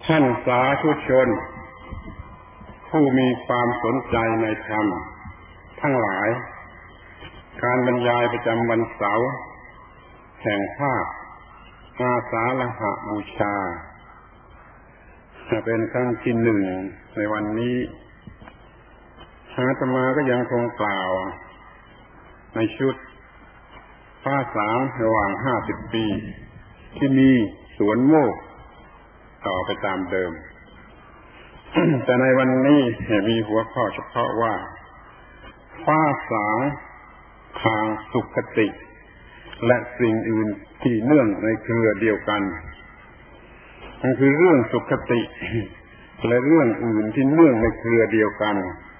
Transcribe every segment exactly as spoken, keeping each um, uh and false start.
ท่านสาธุชนผู้มีความสนใจในธรรมทั้งหลายการบรรยายประจำวันเสาร์แห่งภาคอาสาฬหบูชาจะเป็นครั้งที่หนึ่งในวันนี้อาตมาก็ยังคงกล่าวในชุดฟ้าสางระหว่างห้าสิบปีที่มีสวนโมกต่อไปตามเดิม แต่ในวันนี้มีหัวข้อเฉพาะว่าฟ้าสางทางสุขติและสิ่งอื่นที่เนื่องในเครือเดียวกันมันคือเรื่องสุขติและเรื่องอื่นที่เนื่องในเครือเดียวกัน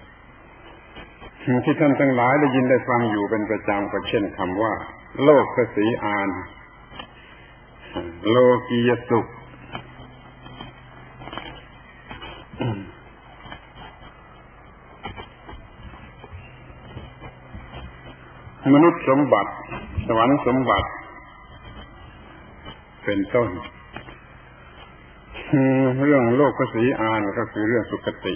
ที่ท่านทั้งหลายได้ยินได้ฟังอยู่เป็นประจำก็เช่นคำว่าโลกสีอานโลกียสุขมนุษย์สมบัติสวรรค์สมบัติเป็นต้นเรื่องโลกสีอานก็คือเรื่องสุขติ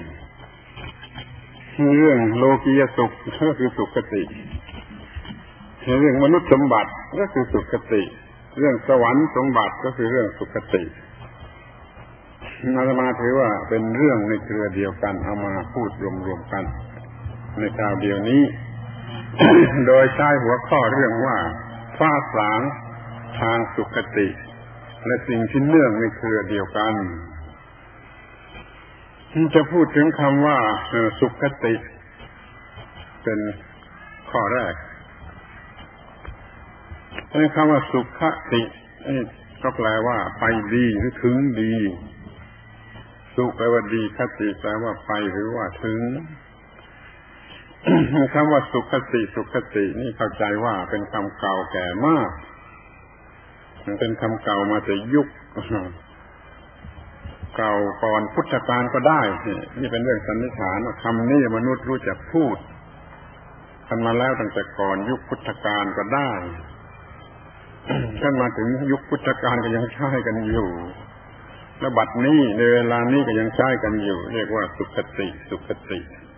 เรื่องโลกียสุขก็คือสุขติเรื่องมนุษย์สมบัติก็คือสุขติเรื่องสวรรค์สมบัติก็คือเรื่องสุขติอาตมาถือว่าเป็นเรื่องในเครือเดียวกันเอามาพูดรวมๆกันในคราวเดียวนี้ โดยใช้หัวข้อเรื่องว่าฟ้าสางทางสุขติและสิ่งที่เนื่องในเครือเดียวกันจะพูดถึงคำว่าสุขติเป็นข้อแรกในคำว่าสุขตินี่ก็แปลว่าไปดีหรือถึงดีสุแปลว่าดีคติแปลว่าไปหรือว่าถึงคำว่าสุขติสุขตินี่เข้าใจว่าเป็นคำเก่าแก่มากมันเป็นคำเก่ามาแต่ยุคเก่าก่อนพุทธกาลก็ได้นี่เป็นเรื่องสันนิษฐานว่าคำนี้มนุษย์รู้จักพูดกันมาแล้วตั้งแต่ก่อนยุคพุทธกาลก็ได้จนมาถึงยุคพุทธกาลก็ยังใช้กันอยู่และบัดนี้ในเวลานี้ก็ยังใช้กันอยู่เรียกว่าสุขติสุขติ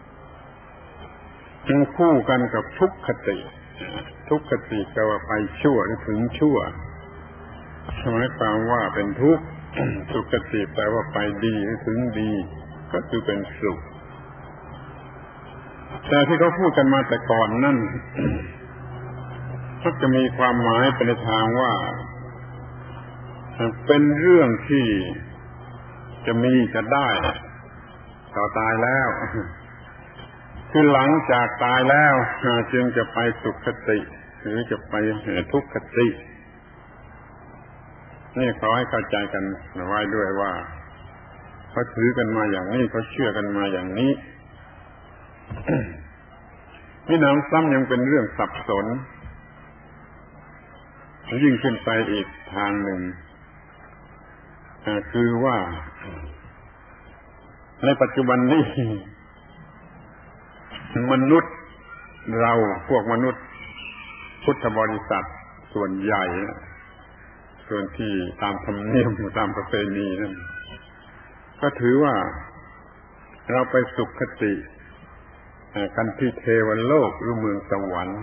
จึงคู่กันกับทุกขติทุกขติแปลว่าไปชั่วหรือถึงชั่วหมายความว่าเป็นทุกข์สุขติแปลว่าไปดีหรือถึงดีก็คือเป็นสุขแต่ที่เขาพูดกันมาแต่ก่อนนั่นก็จะมีความหมายเป็นทางว่าเป็นเรื่องที่จะมีจะได้ต่อตายแล้วคือหลังจากตายแล้วจึงจะไปสุขติหรือจะไปทุกขตินี่ขอให้เข้าใจกันไว้ด้วยว่าเขาถือกันมาอย่างนี้เขาเชื่อกันมาอย่างนี้ นี่น้ำซ้ำยังเป็นเรื่องสับสนยิ่งขึ้นไปอีกทางหนึ่งคือว่าในปัจจุบันนี้มนุษย์เราพวกมนุษย์พุทธบริษัทส่วนใหญ่ส่วนที่ตามธรรมเนียมตามประเพณีนั่นก็ถือว่าเราไปสุขติกันที่เทวโลกหรือเมืองสวรรค์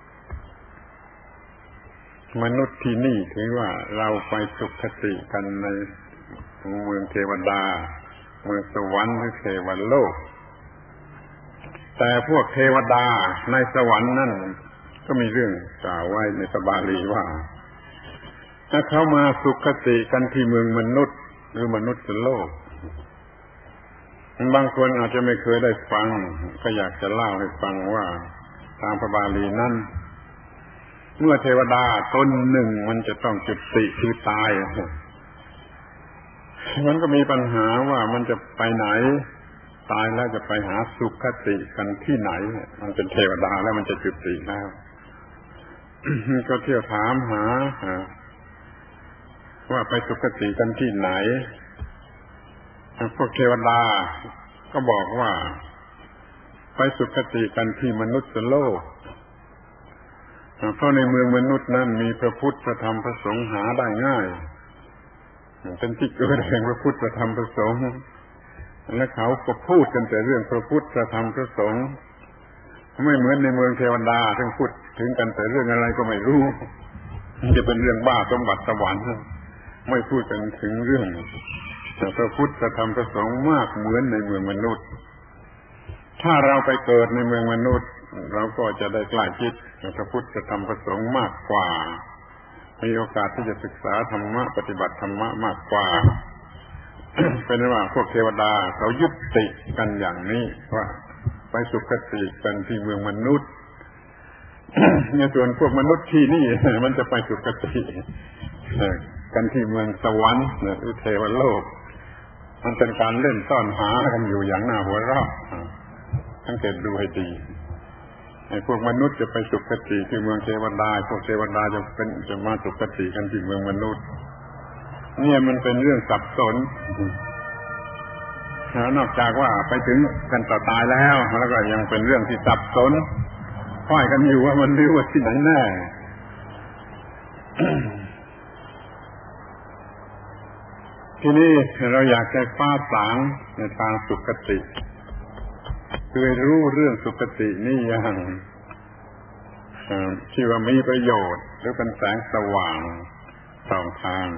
มนุษย์ที่นี่ถือว่าเราไปสุขติกันในเมืองเทวดาเมืองสวรรค์หรือเทวโลกแต่พวกเทวดาในสวรรค์นั่นก็มีเรื่องกล่าวไว้ในพระบาลีว่าถ้าเขามาสุขติกันที่เมืองมนุษย์หรือมนุษย์โลกบางคนอาจจะไม่เคยได้ฟังก็อยากจะเล่าให้ฟังว่าตามพระบาลีนั้นเมื่อเทวดาตนหนึ่งมันจะต้องจุติคือตายมันก็มีปัญหาว่ามันจะไปไหนตายแล้วจะไปหาสุขติกันที่ไหนมันเป็นเทวดาแล้วมันจะจุติแล้ว ก็เที่ยวถามหาว่าไปสุขติกันที่ไหนพวกเทวดาก็บอกว่าไปสุขติกันที่มนุษย์โลกเพราะในเมืองมนุษย์นั้นมีพระพุทธพระธรรมพระสงฆ์หาได้ง่ายเป็นที่เกิดแห่งพระพุทธพระธรรมพระสงฆ์และเขาก็พูดกันแต่เรื่องพระพุทธพระธรรมพระสงฆ์ไม่เหมือนในเมืองเทวดาที่พูดถึงกันแต่เรื่องอะไรก็ไม่รู้จะเป็นเรื่องบ้าสมบัติสวรรค์ไม่พูดกันถึงเรื่องพระพุทธพระธรรมพระสงฆ์มากเหมือนในเมืองมนุษย์ถ้าเราไปเกิดในเมืองมนุษย์เราก็จะได้ใกล้ชิดพระพุทธพระธรรมพระสงฆ์มากกว่ามีโอกาสที่จะศึกษาธรรมะปฏิบัติธรรมะมากกว่า เป็นว่าพวกเทวดาเขายุติกันอย่างนี้ว่าไปสุคติกันที่เมืองมนุษย์ ในส่วนพวกมนุษย์ที่นี่มันจะไปสุคติกันที่เมืองสวรรค์หรือเทวโลกมันเป็นการเล่นซ่อนหากันอยู่อย่างน่าหัวเราะสังเกตดูให้ดีไอ้พวกมนุษย์จะไปสุคติที่เมืองเทวดาพวกเทวดาจะเป็นจะมาสุคติกันที่เมืองมนุษย์เนี่ยมันเป็นเรื่องสับสนแล้วนอกจากว่าไปถึงกันต่อตายแล้วแล้วก็ยังเป็นเรื่องที่สับสนค่อยกันอยู่ว่ามันรู้ว่าที่ไหนแน่ ทีนี้เราอยากจะฟ้าสางในทางสุคติคือรู้เรื่องสุคตินี่อย่างที่ว่ามีประโยชน์หรือเป็นแสงสว่างสองทาง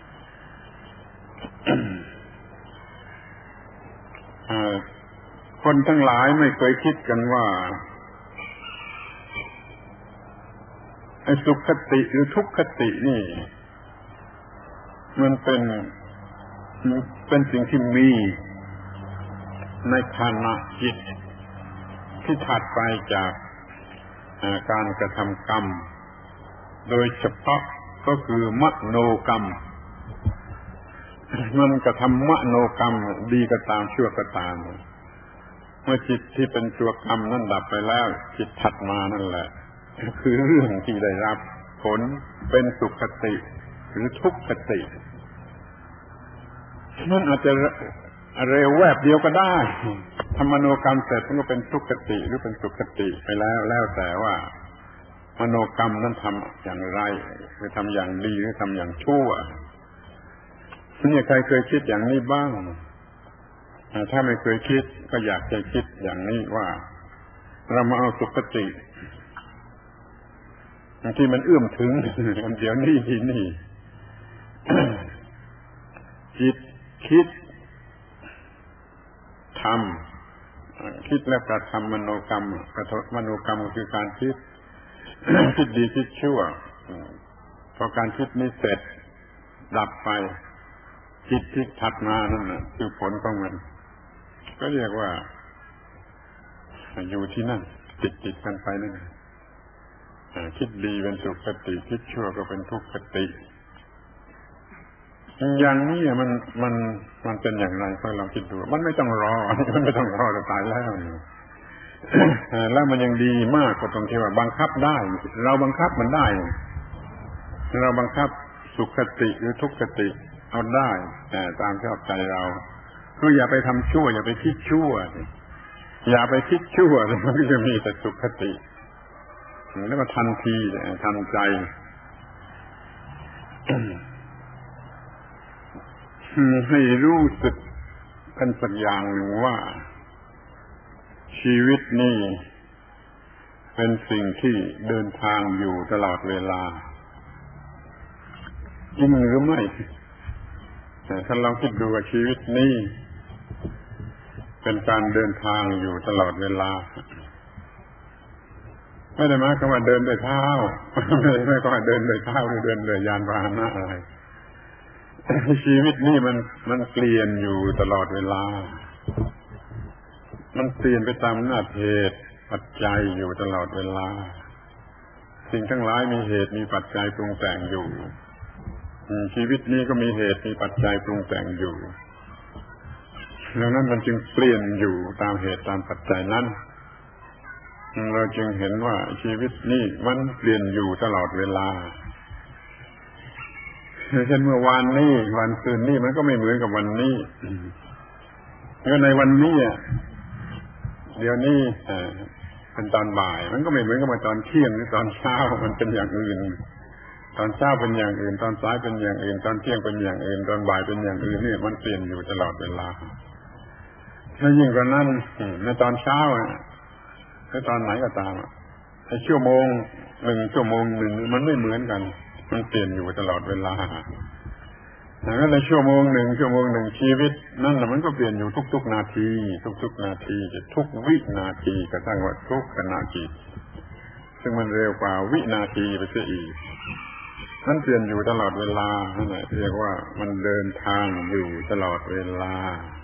คนทั้งหลายไม่เคยคิดกันว่าไอ้สุขคติหรือทุกขตินี่มันเป็นเป็นสิ่งที่มีในขณะจิตที่ถัดไปจากการกระทำกรรมโดยเฉพาะก็คือมโนกรรมมันกระทำมโนกรรมดีก็ตามชั่วก็ตามเมื่อจิตที่เป็นตัวกรรมนั้นดับไปแล้วจิตถัดมานั่นแหละคือเรื่องที่ได้รับผลเป็นสุขติหรือทุกขติมันอาจจะเร็วแวบเดียวก็ได้ทำมโนกรรมเสร็จมันก็เป็นทุกขติหรือเป็นสุขติไปแล้วแล้วแต่ว่ามโนกรรมนั้นทำอย่างไรคือทำอย่างดีหรือทำอย่างชั่วนี่ใครเคยคิดอย่างนี้บ้างถ้าไม่เคยคิดก็อยากจะคิดอย่างนี้ว่าเรามาเอาสุขติที่มันเอื้อมถึงมันเดี๋ยวนี้ที่นี่ จิตคิดทำคิดและกระทำมโนกรรมกระทำมโนกรรมก็คือการคิด คิดดีคิดชั่วพอการคิดนี้เสร็จดับไปจิตที่ถัดมานั่นน่ะคือผลของมันก็เรียกว่าอยู่ที่นั่นติดติดกันไปนั่นคิดดีเป็นสุขติคิดชั่วก็เป็นทุกขติอย่างนี้มันมันมันเป็นอย่างไรก็ลองคิดดูมันไม่ต้องรอมันไม่ต้องรอจะตายแล้วแล้วมันยังดีมากกว่าตรงที่ว่าบังคับได้เราบังคับมันได้เราบังคับสุขติหรือทุกขติเอาได้แต่ตามชอบใจเราคืออย่าไปทำชั่วอย่าไปคิดชั่วอย่าไปคิดชั่วมันก็จะมีแต่สุขติแล้วก็ทันทีทันใจให้รู้สึกกันสักอย่างหนึ่งว่าชีวิตนี่เป็นสิ่งที่เดินทางอยู่ตลอดเวลาจริงหรือไม่แต่ถ้าลองคิดดูว่าชีวิตนี้เป็นการเดินทางอยู่ตลอดเวลาไม่ได้หมายความว่าเดินด้วยเท้าไม่ได้หมายความว่าเดินด้วยเท้าหรือเดินด้วยยานพาหนะอะไรชีวิตนี่มันมันเปลี่ยนอยู่ตลอดเวลามันเปลี่ยนไปตามหน้าเหตุปัจจัยอยู่ตลอดเวลาสิ่งทั้งหลายมีเหตุมีปัจจัยปรุงแต่งอยู่ชีวิตนี้ก็มีเหตุมีปัจจัยปรุงแต่งอยู่ดังนั้นมันจึงเปลี่ยนอยู่ตามเหตุตามปัจจัยนั้นเราจึงเห็นว่าชีวิตนี้มันเปลี่ยนอยู่ตลอดเวลาเช่นเมื่อวานนี้วันคืนนี้มันก็ไม่เหมือนกับวันนี้แล้วในวันนี้เดี๋ยวนี้เป็นตอนบ่ายมันก็ไม่เหมือนกับตอนเที่ยงหรือตอนเช้ามันเป็นอย่างอื่นตอนเช้าเป็นอย่างอื่นตอนสายเป็นอย่างอื่นตอนเที่ยงเป็นอย่างอื่นตอนบ่ายเป็นอย่างอื่นนี่มันเปลี่ยนอยู่ตลอดเวลาแล้วยิ่งกว่านั้นในตอนเช้าในตอนไหนก็ตามในชั่วโมงหนึ่งชั่วโมงหนึ่งมันไม่เหมือนกันมันเปลี่ยนอยู่ตลอดเวลาแล้วในชั่วโมงหนึ่งชั่วโมงหนึ่งชีวิตนั่นแหละมันก็เปลี่ยนอยู่ทุกๆนาทีทุกๆนาทีจะทุกวินาทีกระทั่งว่าทุกขณะจิตซึ่งมันเร็วกว่าวินาทีไปเสียอีกมันเปลี่ยนอยู่ตลอดเวลานั่นแหละเรียกว่ามันเดินทางอยู่ตลอดเวลา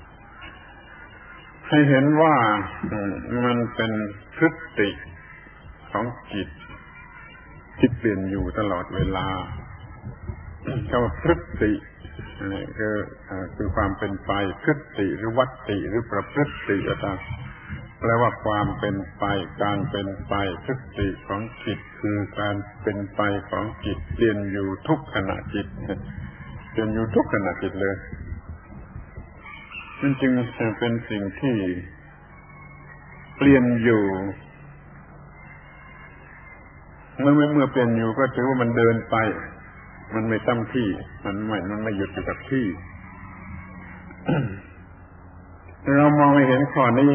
ให้เห็นว่ามันเป็นพฤติของจิตที่เปลี่ยนอยู่ตลอดเวลาคำว่าพฤตินี่คือคือความเป็นไปพฤติหรือวัตติหรือประพฤติก็ตามแปลว่าความเป็นไปการเป็นไปพฤติของจิตคือการเป็นไปของจิตเปลี่ยนอยู่ทุกขณะจิตเปลี่ยนอยู่ทุกขณะจิตเลยมันจึงเป็นสิ่งที่เปลี่ยนอยู่เมื่อเมื่อเปลี่ยนอยู่ก็ถือว่ามันเดินไปมันไม่ตั้งที่มันไม่มันไม่หยุดอยู่กับที่ เรามองไม่เห็นข้อนี้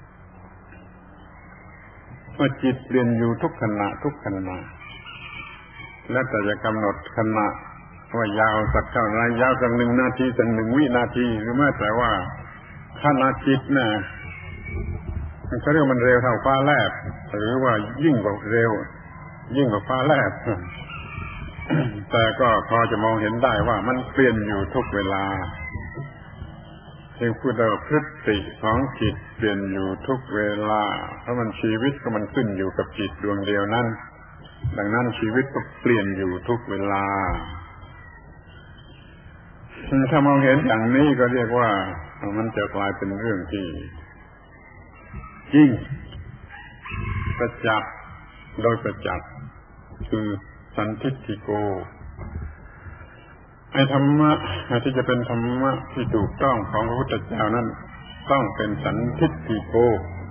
ว่าจิตเปลี่ยนอยู่ทุกขณะทุกขณะแล้วแต่จะกำหนดขณะว่ายาวสักเท่าไรยาวสักหนึ่งนาทีสักหนึ่งวินาทีหรือแม้แต่ว่าขณะจิตน่ะมันก็เรียกมันเร็วเท่าฟ้าแลบหรือว่ายิ่งกว่าเร็วยิ่งกว่าฟ้าแลบ แต่ก็พอจะมองเห็นได้ว่ามันเปลี่ยนอยู่ทุกเวลาจึงพูดว่าพฤติของจิตเปลี่ยนอยู่ทุกเวลาเพราะมันชีวิตก็มันขึ้นอยู่กับจิตดวงเดียวนั้นดังนั้นชีวิตก็เปลี่ยนอยู่ทุกเวลาถ้ามองเห็นอย่างนี้ก็เรียกว่ามันจะกลายเป็นเรื่องที่จริงประจักษ์โดยประจักษ์คือสันทิฏฐิโกไอ้ธรรมะที่จะเป็นธรรมะที่ถูกต้องของพระพุทธเจ้านั้นต้องเป็นสันทิฏฐิโก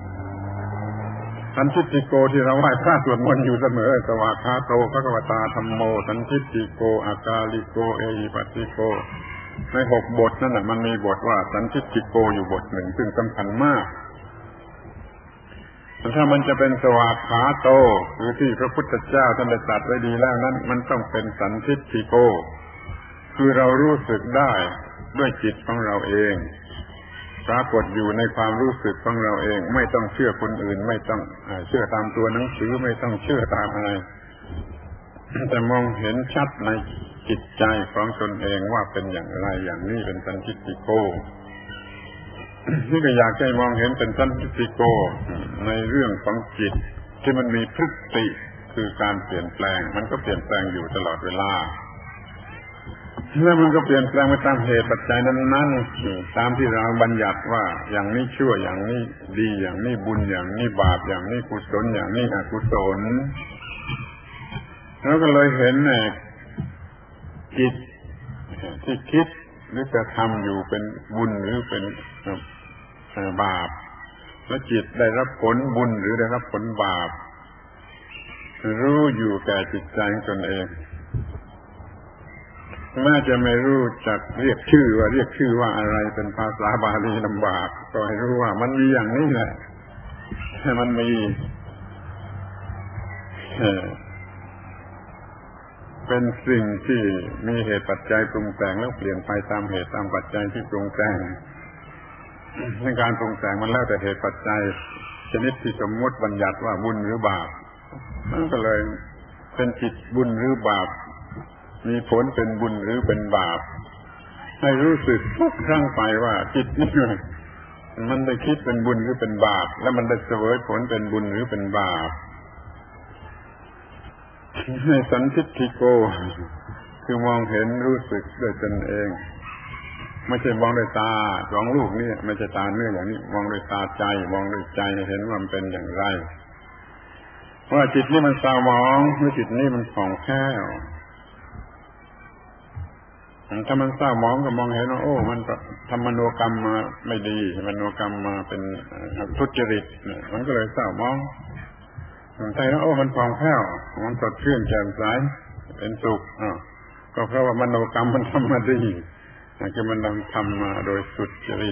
สันทิฏฐิโกที่เราไหว้พระสวดมนต์อยู่เสมอสวากขาโตภควตาธัมโมสันทิฏฐิโกอากาลิโกเอหิปัสสิโกในหกบทนั่นน่ะมันมีบทว่าสันทิฏฐิโกอยู่บทหนึ่งซึ่งสำคัญมากถ้ามันจะเป็นสวากขาโตหรือที่พระพุทธเจ้าท่านได้ตรัสไว้ดีแล้วนั้นมันต้องเป็นสันทิฏฐิโกคือเรารู้สึกได้ด้วยจิตของเราเองปรากฏอยู่ในความรู้สึกของเราเองไม่ต้องเชื่อคนอื่นไม่ต้องเชื่อตามตัวหนังสือไม่ต้องเชื่อตามอะไรแต่มองเห็นชัดในจิตใจของตนเองว่าเป็นอย่างไรอย่างนี้เป็นสันทิฏฐิโกนี่ก็อยากให้มองเห็นเป็นสันทิฏฐิโกในเรื่องของจิตที่มันมีพฤติคือการเปลี่ยนแปลงมันก็เปลี่ยนแปลงอยู่ตลอดเวลาแล้วมันก็เปลี่ยนแปลงไปตามเหตุปัจจัยนั้นๆตามที่เราบัญญัติว่าอย่างนี้ชั่วอย่างนี้ดีอย่างนี้บุญอย่างนี้บาปอย่างนี้กุศลอย่างนี้อกุศลแล้วก็เลยเห็นเนี่ยจิตที่คิดหรือกระทำอยู่เป็นบุญหรือเป็นบาปและจิตได้รับผลบุญหรือได้รับผลบาปรู้อยู่แก่จิตใจของตนเองแม้จะไม่รู้จักเรียกชื่อว่าเรียกชื่อว่าอะไรเป็นภาษาบาลีลำบากก็ให้รู้ว่ามันมีอย่างนี้แหละมันมีเป็นสิ่งที่มีเหตุปัจจัยปรุงแต่งแล้วเปลี่ยนไปตามเหตุตามปัจจัยที่ปรุงแต่งในการปรุงแต่งมันแล้วแต่เหตุปัจจัยชนิดที่สมมติบัญญัติว่าบุญหรือบาปมันก็เลยเป็นจิตบุญหรือบาปมีผลเป็นบุญหรือเป็นบาปให้รู้สึกทุกครั้งไปว่าจิตนี่มันได้คิดเป็นบุญหรือเป็นบาปแล้วมันได้เสวยผลเป็นบุญหรือเป็นบาปให้สันทิฏฐิโกคือมองเห็นรู้สึกด้วยตนเองไม่ใช่มองด้วยตาสองลูกนี่ไม่ใช่ตาเนื้ออย่างนี้มองด้วยตาใจมองด้วยใจเห็นว่ามันเป็นอย่างไรว่าจิตนี่มันเศร้าหมองหรือจิตนี่มันผ่องแผ้วถ้ามันเศร้าหมองก็มองเห็นว่าโอ้มันทำมโนกรรมมาไม่ดีมโนกรรมมาเป็นทุจริตมันก็เลยเศร้าหมองแต่แล้วโอ้มันผ่องแผ้วมันสดชื่นแจ่มใสเป็นสุขอ้าวก็เพราะว่ามโนกรรมมันทำมาดีคือมันทำมาโดยสุจริต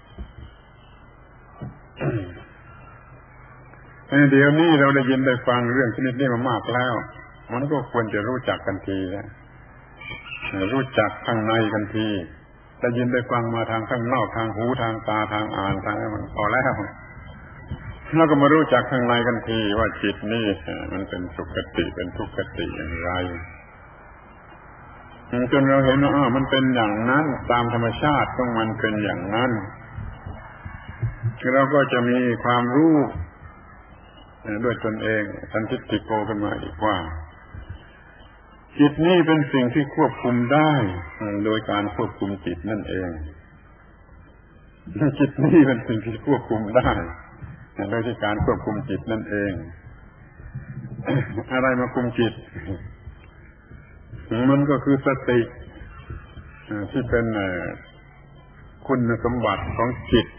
เดี๋ยวนี้เราได้ยินได้ฟังเรื่องชนิดนี้มามากแล้วมันก็ควรจะรู้จักกันทีนะรู้จักข้างในกันทีได้ยินได้ฟังมาทางข้างนอกทางหูทางตาทางอ่านทางมันพอแล้วแล้วก็มารู้จักข้างในกันทีว่าจิตนี่มันเป็นสุขคติเป็นทุกขติอย่างไรจนเราเห็นว่าอ้าวมันเป็นอย่างนั้นตามธรรมชาติของมันเป็นอย่างนั้นเราก็จะมีความรู้ด้วยตนเองทันทิฏฐิโกขึ้นมาอีกว่าจิตนี่เป็นสิ่งที่ควบคุมได้โดยการควบคุมจิตนั่นเองจิตนี่เป็นสิ่งที่ควบคุมได้โดยที่การควบคุมจิตนั่นเองอะไรมาคุมจิตมันก็คือสติที่เป็นคุณสมบัติของจิต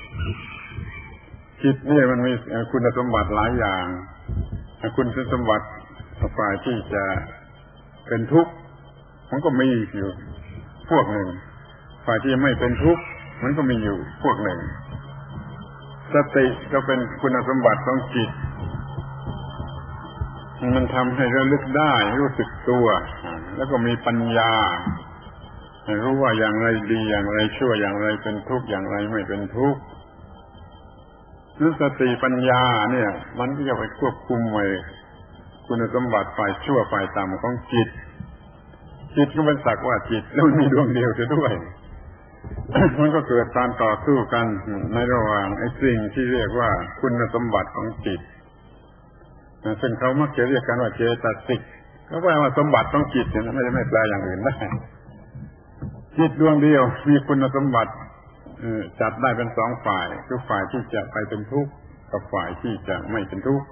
จิตนี่มันมีคุณสมบัติหลายอย่างคุณสมบัติฝ่ายที่จะเป็นทุกข์มันก็มีอยู่พวกหนึ่งฝ่ายที่ไม่เป็นทุกข์มันก็มีอยู่พวกหนึ่งสติก็เป็นคุณสมบัติของจิตมันทำให้ระลึกได้รู้สึกตัวแล้วก็มีปัญญารู้ว่าอย่างไรดีอย่างไรชั่วอย่างไรเป็นทุกข์อย่างไรไม่เป็นทุกข์นั้นสติปัญญาเนี่ยมันก็จะไปควบคุมไว้คุณสมบัติฝ่ายชั่วฝ่ายต่ำของจิตจิตก็เป็นสักว่าจิตแล้วมีดวงเดียวเสียด้วยมันก็เกิดการต่อสู้กันในระหว่างไอ้สิ่งที่เรียกว่าคุณสมบัติของจิตซึ่งเขามักจะเรียกกันว่าเจตสิกก็แปลว่าสมบัติของจิตเนี่ยไม่ได้ไม่แปลอย่างอื่นได้จิตดวงเดียวมีคุณสมบัติจัดได้เป็นสองฝ่ายคือฝ่ายที่จะไปเป็นทุกข์กับฝ่ายที่จะไม่เป็นทุกข์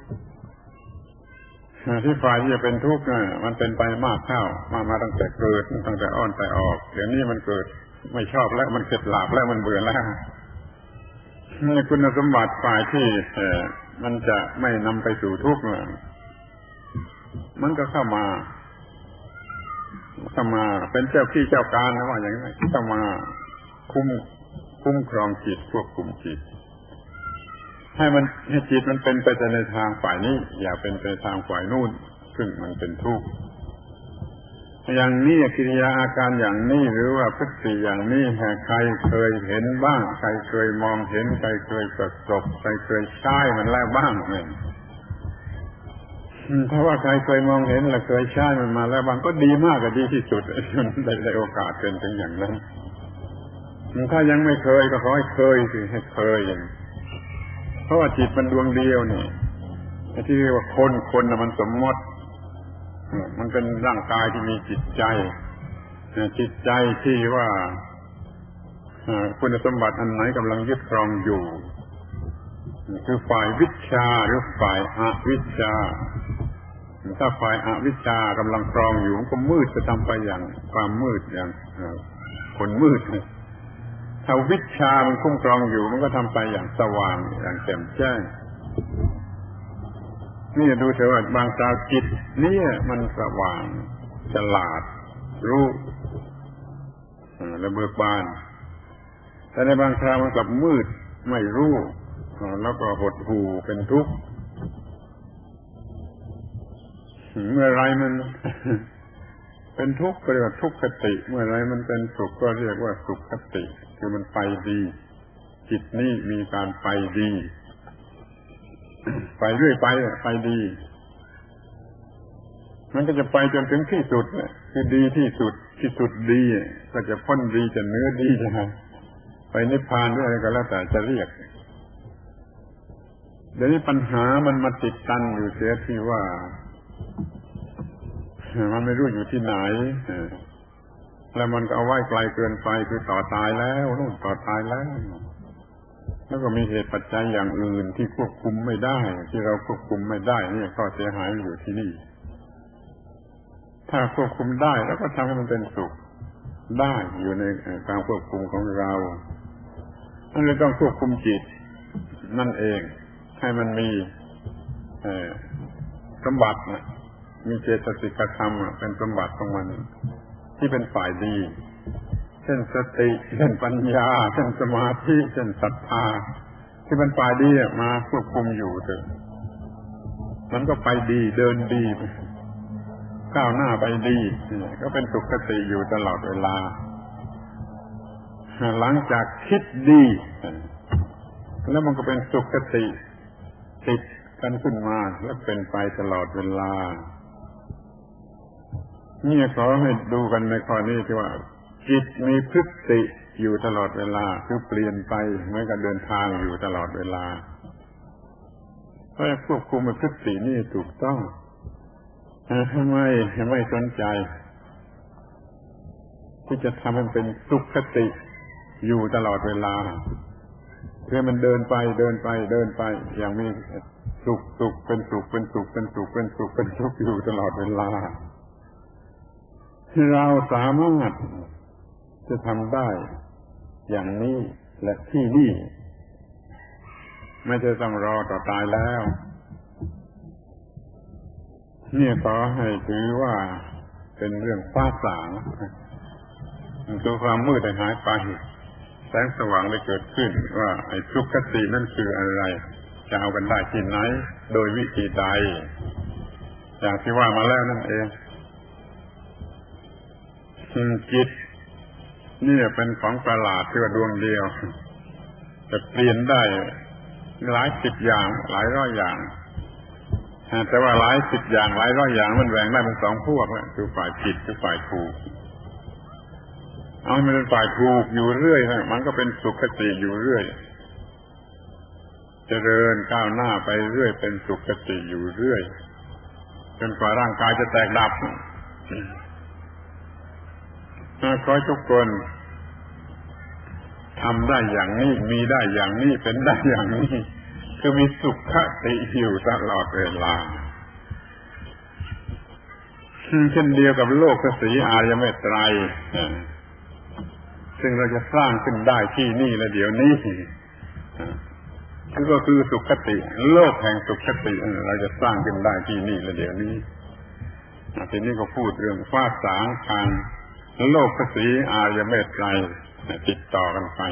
ที่ฝ่ายที่จะเป็นทุกข์เนี่ยมันเป็นไปมากเข้ามามาตั้งแต่เกิดตั้งแต่อ้อนแต่ออกเดี๋ยวนี้มันเกิดไม่ชอบแล้วมันเข็ดหลาบแล้วมันเบื่อแล้วนี่คุณสมบัติฝ่ายที่มันจะไม่นำไปสู่ทุกข์มันก็เข้ามาเข้ามาเป็นเจ้าที่เจ้าการนะว่าอย่างนี้เข้ามาคุ้มคุ้มครองจิตควบคุมจิตให้มันให้จิตมันเป็นไปในทางฝ่ายนี้อย่าเป็นไปทางฝ่ายนู่นซึ่งมันเป็นทุกข์อย่างนี้กิริยาอาการอย่างนี้หรือว่าพฤติกรรมอย่างนี้ใครเคยเห็นบ้างใครเคยมองเห็นใครเคยประสบใครเคยใช้มันแล้วบ้างเนี่ยถ้าว่าใครเคยมองเห็นและเคยใช้มันมาแล้วบ้างก็ดีมากก็ดีที่สุดได้ได้โอกาสเป็นถึงอย่างนั้นถ้ายังไม่เคยก็ขอให้เคยสิให้เคยเพราะว่าจิตมันดวงเดียวนี่ที่เรียกว่าคนคนน่ะมันสมมติมันเป็นร่างกายที่มีจิตใจจิตใจที่ว่าคุณสมบัติอันไหนกำลังยึดครองอยู่คือฝ่ายวิชาหรือฝ่ายอวิชชาถ้าฝ่ายอวิชชากำลังครองอยู่มันก็มืดจะทำไปอย่างความมืดอย่างคนมืดถ้าวิชามันคุ้มครองอยู่มันก็ทำไปอย่างสว่างอย่างแจ่มแจ้งนี่ดูเถอะว่าบางคราวจิตนี่มันสว่างฉลาดรู้และเบิกบานแต่ในบางคราวมันกลับมืดไม่รู้แล้วก็หดหู่เป็นทุกข์เมื่อไรมันเป็นทุกข์ก็เรียกว่าทุกขติเมื่อไรมันเป็นสุขก็เรียกว่าสุขคติคือมันไปดีจิตนี่มีการไปดีไปเรื่อยไปไปดีมันก็จะไปจนถึงที่สุดคือดีที่สุดที่สุดดีก็จะพ้นดีจะเนื้อดีจะไปนิพพานด้วยอะไรก็แล้วแต่จะเรียกเดี๋ยวนี้ปัญหามันมาติดตันอยู่เสียที่ว่ามันไม่รู้อยู่ที่ไหนแล้วมันก็เอาไว้ไกลเกินไปคือต่อตายแล้วนู่นต่อตายแล้วแล้วก็มีเหตุปัจจัยอย่างอื่นที่ควบคุมไม่ได้ที่เราควบคุมไม่ได้นี่ข้อเสียหายอยู่ที่นี่ถ้าควบคุมได้แล้วก็ทำให้มันเป็นสุขได้อยู่ในการควบคุมของเรานั่นเลยต้องควบคุมจิตนั่นเองให้มันมีสมบัตินะมีเจตสิกธรรมเป็นสมบัติของมันที่เป็นฝ่ายดีเช่นสติเช่นปัญญาเช่นสมาธิเช่นศรัทธาที่เป็นฝ่ายดีมาควบคุมอยู่เถอะมันก็ไปดีเดินดีก้าวหน้าไปดีก็เป็นสุขติอยู่ตลอดเวลาหลังจากคิดดีแล้วมันก็เป็นสุขติติดกันขึ้นมาแล้วเป็นไปตลอดเวลานี่ขอให้ดูกันในข้อนี้ที่ว่าจิตมีพฤติอยู่ตลอดเวลาคือเปลี่ยนไปเหมือนกับเดินทางอยู่ตลอดเวลาเพราะควบคุมพฤตินี่ถูกต้องทำไมไม่สนใจที่จะทำให้เป็นสุขติอยู่ตลอดเวลาเพื่อมันเดินไปเดินไปเดินไปอย่างมีสุขสุขเป็นสุขเป็นสุขเป็นสุขเป็นสุขเป็นสุขอยู่ตลอดเวลาเราสามารถจะทำได้อย่างนี้และที่นี่ไม่จะต้องรอต่อตายแล้วเนี่ยขอให้ถือว่าเป็นเรื่องฟ้าสางตัวความมืดได้หายไปแสงสว่างได้เกิดขึ้นว่าไอ้สุขตินั่นคืออะไรจะเอากันได้ที่ไหนโดยวิธีใดอย่างที่ว่ามาแล้วนั่นเองจิตนี่เป็นของประหลาดที่ว่าดวงเดียวจะเปลี่ยนได้หลายสิบอย่างหลายร้อยอย่างแต่ว่าหลายสิบอย่างหลายร้อยอย่างมันแบ่งได้เป็นสองพวกแล้วคือฝ่ายผิดกับฝ่ายถูกเอาให้มันเป็นฝ่ายถูกอยู่เรื่อยมันก็เป็นสุขติอยู่เรื่อยเจริญก้าวหน้าไปเรื่อยเป็นสุขติอยู่เรื่อยจนกว่าร่างกายจะแตกดับขอให้ทุกคนทำได้อย่างนี้มีได้อย่างนี้เป็นได้อย่างนี้คือมีสุขติอยู่ตลอดเวลาเช่นเดียวกับโลกสีอารยเมตไตรซึ่งเราจะสร้างขึ้นได้ที่นี่และเดี๋ยวนี้ก็คือสุขติโลกแห่งสุขติเราจะสร้างขึ้นได้ที่นี่และเดี๋ยวนี้ทีนี้ก็พูดเรื่องฟ้าสางทางโลกสีอารยเมตไตรติดต่อกันไป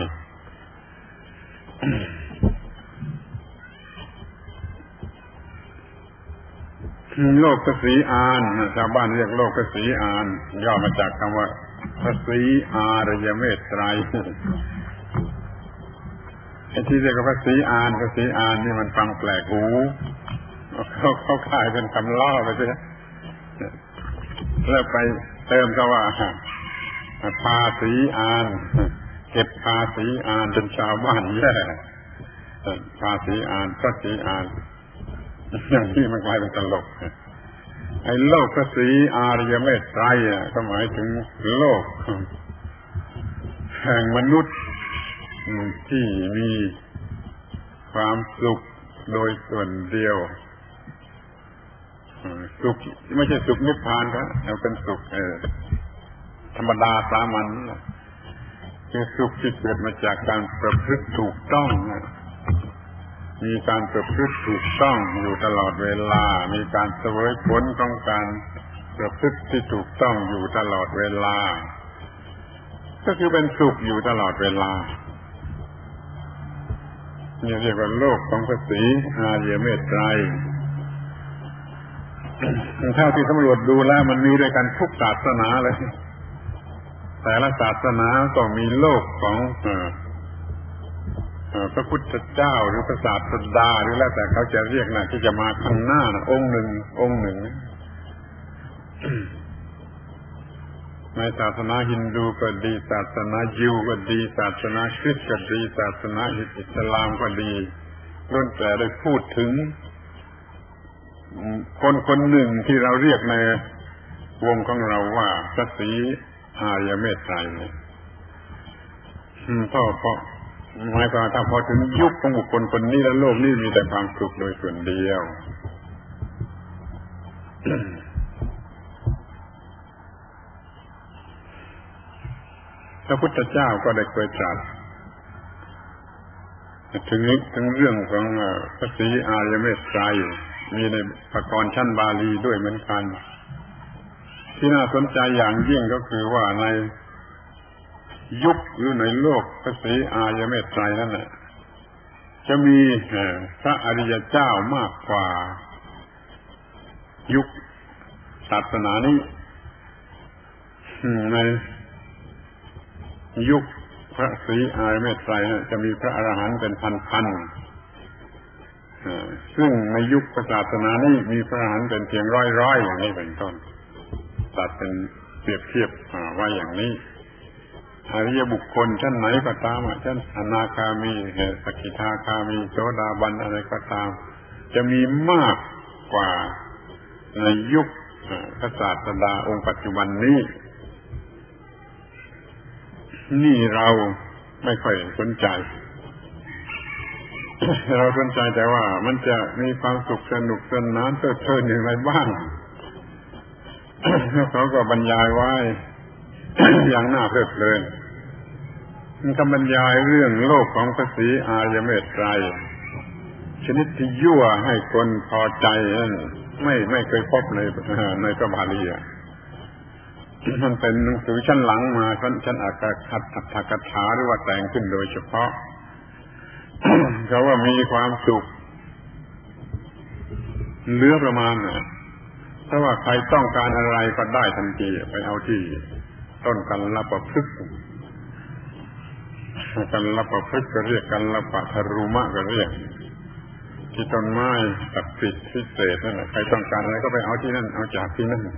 โลกสีอานชาวบ้านเรียกโลกสีอานย่อมาจากคำว่าพระศรีอารยเมตไตรไอ้ที่เรียกว่าพระศรีอานพระศรีอานนี่มันฟังแปลกหูเขาเขาขายเป็นคำล่อไปใช่ไหมแล้วไปเติมก็ว่าภาษีอานเก็บภาษีอานเป็นชาวบ้านแย่ภาษีอานพระศรีอานอย่างนี้มันกลายเป็นตลกไอ้โลกพระศรีอารยเมตไตรก็หมายถึงโลกแห่งมนุษย์ที่มีความสุขโดยส่วนเดียวสุขไม่ใช่สุขนิพพานครับเป็นสุขธรรมดาสามัญคือสุขที่เกิดมาจากการประพฤติถูกต้องมีการประพฤติถูกต้องอยู่ตลอดเวลามีการเสวยผลของการประพฤติที่ถูกต้องอยู่ตลอดเวลาก็คือเป็นสุขอยู่ตลอดเวลานี่เรียกว่าโลกของพระศรีอารยเมตไตรเท่าที่สำรวจดูแล้วมันมีด้วยกันทุกศาสนาเลยแต่ละศาสนาก็มีโลกของพระพุทธเจ้าหรือพระศาสดาหรือแล้วแต่เขาจะเรียกนะที่จะมาข้างหน้านะองค์หนึ่งองค์หนึ่งในศาสนาฮินดูก็ดีศาสนายิวก็ดีศาสนาคริสต์ก็ดีศาสนาอิสลามก็ดีล้วนแต่ได้พูดถึงคนคนหนึ่งที่เราเรียกในวงของเราว่าพระศรีอารยเมตไตรเนี่ยพ่อพ่อหมายความว่าถ้าพอถึงยุคของบุคคลคนนี้แล้วโลกนี้มีแต่ความสุขโดยส่วนเดียวพระพุทธเจ้าก็ได้เคยตรัสถึงถึงเรื่องของพระศรีอริยเมตไตรมีในพระกรชั้นบาลีด้วยเหมือนกันที่น่าสนใจอย่างยิ่งก็คือว่าในยุคหรือในโลกพระศรีอริยเมตไตรนั่นแหละจะมีพระอริยเจ้ามากกว่ายุคศาสนานี้ในยุคพระศรีอริยเมตไตรจะมีพระอรหันต์เป็นพันๆซึ่งในยุคศาสนานี้มีพระอรหันต์เป็นเพียงร้อยๆอย่างนี้เป็นต้นตัดเป็นเปรียบเทียบไว้อย่างนี้อริยบุคคลชั้นไหนก็ตามชั้นอนาคามีสกิทาคามีโสดาบันอะไรก็ตามจะมีมากกว่าในยุคพระศาสดาองค์ปัจจุบันนี้นี่เราไม่ค่อยสนใจเราสนใจแต่ว่ามันจะมีความสุขสนุกสนานเพลิดเพลินอย่างไรบ้างเขาก็บรรยายไว้อย่างน่าเพลิดเพลินมันคำบรรยายเรื่องโลกของพระศรีอริยเมตไตรชนิดที่ยั่วให้คนพอใจนั่นไม่ไม่เคยพบในในพระบาลีอ่ะมันเป็นหนังสือชั้นหลังมาชั้นชั้นอักขะอัตถกถาหรือว่าแต่งขึ้นโดยเฉพาะเขาว่ามีความสุขเหลือประมาณน่ะเพราะว่าใครต้องการอะไรก็ได้ทันทีไปเอาที่ต้นกัลลประพฤกษ์กัลลประพฤกษ์ก็เรียกกัลลปะทรุมะก็เรียกที่ต้นไม้ศักดิ์สิทธิ์พิเศษนั่นแหละใครต้องการอะไรก็ไปเอาที่นั่นเอาจากที่นั่น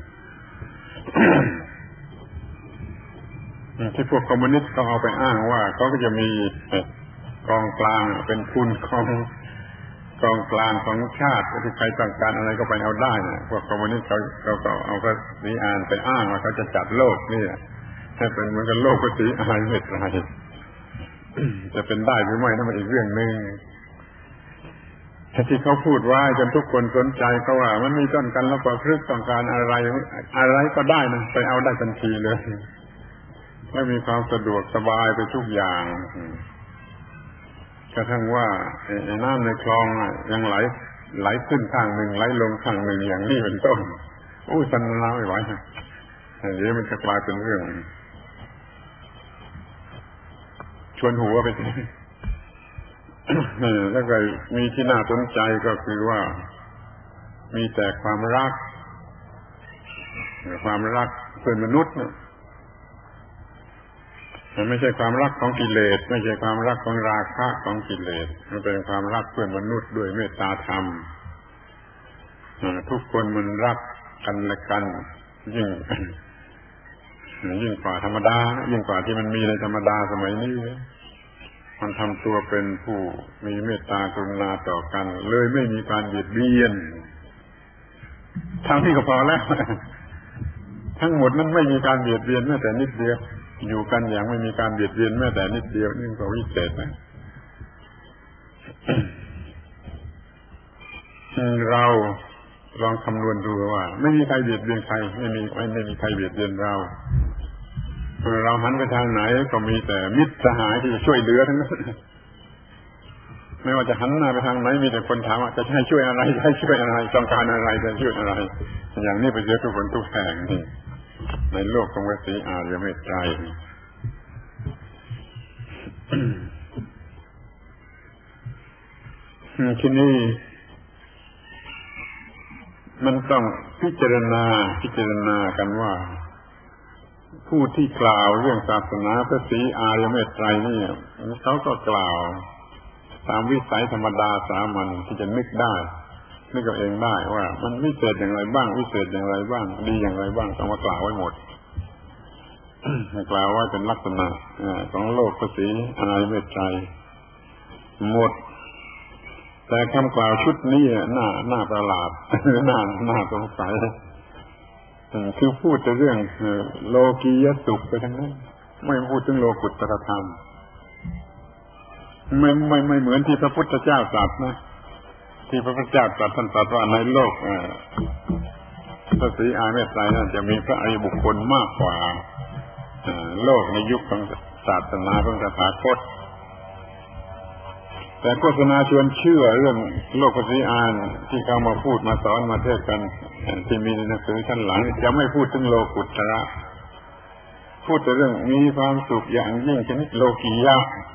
ที่พวกคอมมิวนิสต์เขาเอาไปอ้างว่าเขาก็จะมีกองกลางเป็นทุนของกองกลางของชาติที่ใครต้องการอะไรก็ไปเอาได้เนี่ยพวกคอมมิวนิสต์เขาเขาก็เอาพระศรีอานไปอ้างว่าเขาจะจัดโลกนี่ให้เป็นเหมือนกับโลกพระศรีอานเมตไตรจะเป็นได้หรือไม่นั่นเป็นอีกเรื่องนึงที่เขาพูดว่าจนทุกคนสนใจเขาว่ามันมีต้นกันแล้วประพฤติต้องการอะไรอะไรก็ได้นะไปเอาได้ทันทีเลยและมีความสะดวกสบายไปทุกอย่างกระทั่งว่าน้ำในคลองยังไหลไหลขึ้นข้างหนึ่งไหลลงข้างหนึ่งอย่างนี้เป็นต้นโอ้ยสันนาไม่ไหวเดี๋ยวมันจะกลายเป็นเรื่องชวนหัวไปทีแล้วก็มีที่น่าสนใจก็คือว่ามีแต่ความรักความรักเพื่อนมนุษย์เนี่ยมันไม่ใช่ความรักของกิเลสไม่ใช่ความรักของราคะของกิเลสมันเป็นความรักเพื่อนมนุษย์ด้วยเมตตาธรรมทุกคนมันรักกันและกันยิ่งยิ่งกว่าธรรมดายิ่งกว่าที่มันมีในธรรมดาสมัยนี้มันทำตัวเป็นผู้มีเมตตากรุณาต่อกันเลยไม่มีการเบียดเบียนทั้งที่ก็พอแล้วทั้งหมดนั้นไม่มีการเบียดเบียนแม้แต่นิดเดียวอยู่กันอย่างไม่มีการเบียดเบียนแม้แต่นิดเดียวนี่ก็วิเศษนะเราลองคำนวณดูว่าไม่มีใครเบียดเบียนใครไม่มีไม่ไม่มีใครเบียดเบียนเราเราหันไปทางไหนก็มีแต่มิตรสหายที่จะช่วยเหลือทั้งนั้นไม่ว่าจะหันหน้าไปทางไหนมีแต่คนถามว่าจะให้ช่วยอะไรจะให้ช่วยอะไรต้องการอะไรจะช่วยอะไรอย่างนี้ไปเจอทุกคนทุกแห่งนี่ในโลกของพระศรีอริยเมตไตรที่นี่มันต้องพิจารณาพิจารณากันว่าผู้ที่กล่าวเรื่องศาสนาพระศรีอริยเมตไตรนี่เขาก็กล่าวตามวิสัยธรรมดาสามัญที่จะนึกได้นึกเอาเองได้ว่ามันวิเศษอย่างไรบ้างวิเศษอย่างไรบ้างดีอย่างไรบ้างต้องมากล่าวไว้หมด กล่าวไว้เป็นลักษณะของโลกพระศรีอริยเมตไตรหมดแต่คำกล่าวชุดนี้น่าน่าประหลาดน่าน่าสงสัยคือพูดแต่เรื่องโลกียสุขไปทั้งนั้นไม่พูดถึงโลกุตตรธรรมไม่ไม่ไม่เหมือนที่พระพุทธเจ้าตรัสนะที่พระพุทธเจ้าตรัสท่านตรัสว่าในโลกพระศรีอริยเมตไตรนั้นจะมีพระอริยบุคคลมากกว่าโลกในยุคของศาสนาของตถาคตแต่โฆษณาชวนเชื่อเรื่องโลกสีอานที่เขามาพูดมาสอนมาเทศกันที่มีในหนังสือชั้นหลังจะไม่พูดถึงโลกุตระพูดแต่เรื่องมีความสุขอย่างยิ่งชนิดโลกียะ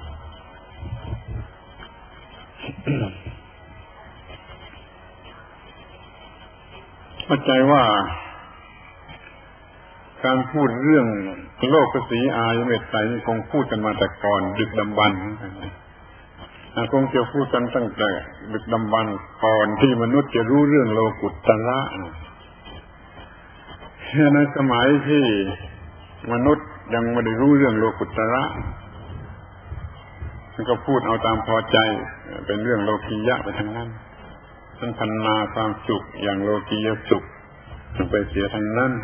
เข้าใจว่าการพูดเรื่องโลกสีอายเมตไตรนี่คงพูดกันมาแต่ก่อนดึกดำบรรพ์คงจะพูดกันตั้งแต่ดึกดำบรรพ์ก่อนที่มนุษย์จะรู้เรื่องโลกุตระในสมัยที่มนุษย์ยังไม่ได้รู้เรื่องโลกุตระมันก็พูดเอาตามพอใจเป็นเรื่องโลกียะไปทั้งนั้นท่านพันนาความสุขอย่างโลกียสุขไปเสียทั้งนั้น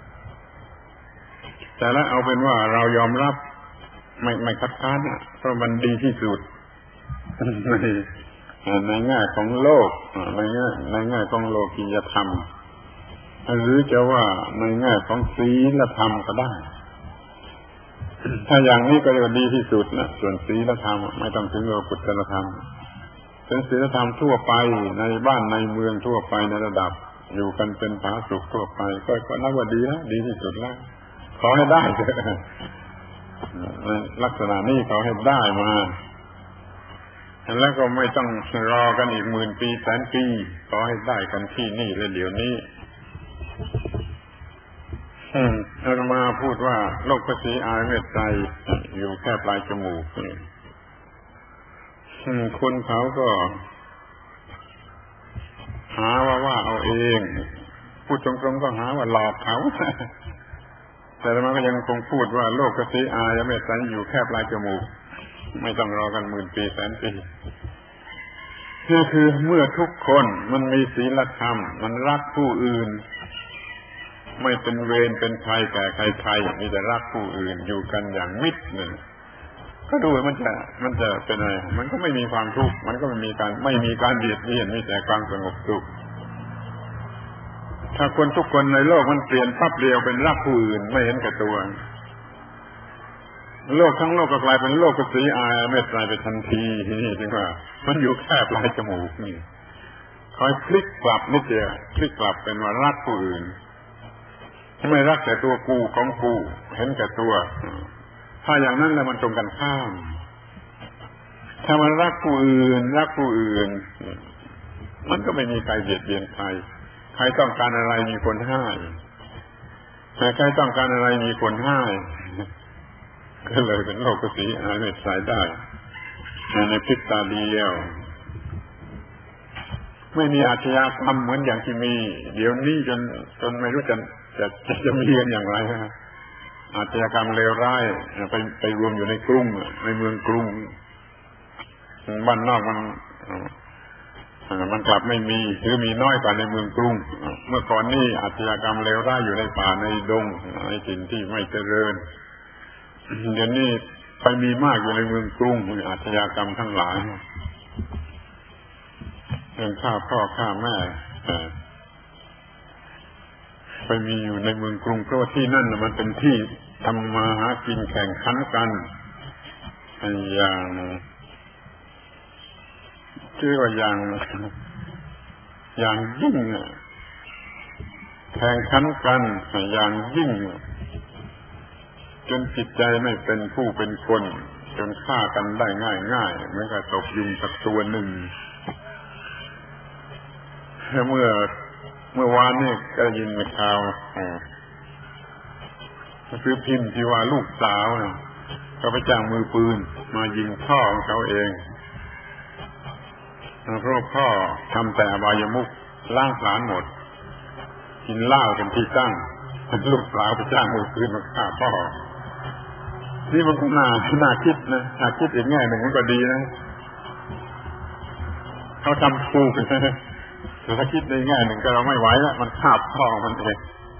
แต่ละเอาเป็นว่าเรายอมรับไม่ไม่คัดค้านอ่ะเพราะมันดีที่สุดในในแง่ของโลกในแง่ในแง่ของโลกียธรรมหรือจะว่าในแง่ของศีลธรรมก็ได้ถ้าอย่างนี้ก็เรียกว่าดีที่สุดนะส่วนศีลธรรมไม่ต้องถึงโลกุตตรธรรมเป็นศีลธรรมทั่วไปในบ้านในเมืองทั่วไปในระดับอยู่กันเป็นผาสุกทั่วไปก็ก็นับว่าดีแล้วดีที่สุดแล้วขอให้ได้เถอะในลักษณะนี้ขอให้ได้มาแล้วก็ไม่ต้องรอกันอีกหมื่นปีแสนปีขอให้ได้กันที่นี่เลยเดี๋ยวนี้อาตมาพูดว่าโลกสีอายเมตไตรอยู่แค่ปลายจมูกคนเขาก็หาว่าว่าเอาเองพูดตรงๆก็หาว่าหลอกเขาแต่อาตมาก็ยังคงพูดว่าโลกสีอายเมตไตรอยู่แค่ปลายจมูกไม่ต้องรอกันหมื่นปีแสนปีนี่คือเมื่อทุกคนมันมีศีลธรรมมันรักผู้อื่นไม่เป็นเวรเป็นภัยแก่ใครๆมีแต่รักผู้อื่นอยู่กันอย่างมิตรหนึ่งก็ดูมันจะมันจะเป็นอะไรมันก็ไม่มีความทุกข์มันก็ไม่มีการไม่มีการเบียดเบียนมีแต่ความสงบสุขถ้าคนทุกคนในโลกมันเปลี่ยนปั๊บเดียวเป็นรักผู้อื่นไม่เห็นแก่ตัวโลกทั้งโลกก็กลายเป็นโลกสีอายเมตไตรไปทันทีนี่จริงว่ามันอยู่แค่ปลายจมูกนี่คอยพลิกกลับนิดเดียวพลิกกลับเป็นว่ารักผู้อื่นไม่รักแต่ตัวกูของกูเห็นแก่ตัวถ้าอย่างนั้นแล้วมันตรงกันข้ามถ้ามันรักผู้อื่นรักผู้อื่นมันก็ไม่มีใครเบียดเบียนใครใครต้องการอะไรมีคนให้แต่ใครต้องการอะไรมีคนให้ก็เลยเป็นโลกสีอายเมตไตรได้ในพริบตาเดียวไม่มีอาชญากรรมเหมือนอย่างที่มีเดี๋ยวนี้จนจนไม่รู้จะจะจะจะมีกันอย่างไรฮะอาชญากรรมเลวร้ายไปไปรวมอยู่ในกรุงในเมืองกรุงบ้านนอกมันมันกลับไม่มีหรือมีน้อยกว่าในเมืองกรุงเมื่อก่อนนี่อาชญากรรมเลวร้ายอยู่ในป่าในดงในถิ่นที่ไม่เจริญเดี๋ยวนี้ไปมีมากอยู่ในเมืองกรุงอาชญากรรมทั้งหลายเรื่องฆ่าพ่อฆ่าแม่ไปมีอยู่ในเมืองกรุงเพราะว่าที่นั่นมันเป็นที่ทำมาหากินแข่งขันกันอย่างชื่อว่าอย่างอย่างยิ่งแข่งขันกันอย่างยิ่งจนจิตใจไม่เป็นผู้เป็นคนจนฆ่ากันได้ง่ายๆเหมือนกับตบยุงสักตัวหนึ่งเมื่อเมื่อวานนี่ก็ยินข่าวคือพิมพ์ที่ว่าลูกสาวเขาไปจ้างมือปืนมายิงพ่อของเขาเองเพราะพ่อทำแต่อบายมุขล้างผลาญหมดกินเหล้ากันที่ตั้งลูกสาวไปจ้างมือปืนมาฆ่าพ่อนี่มันก็น่าน่าคิดนะน่าคิดอีกแง่หนึ่งมันก็ดีนะเขาทำถูกนะแต่ถ้าคิดในแง่หนึ่งก็เราไม่ไหวแล้วมันฆ่าพ่อมันเอง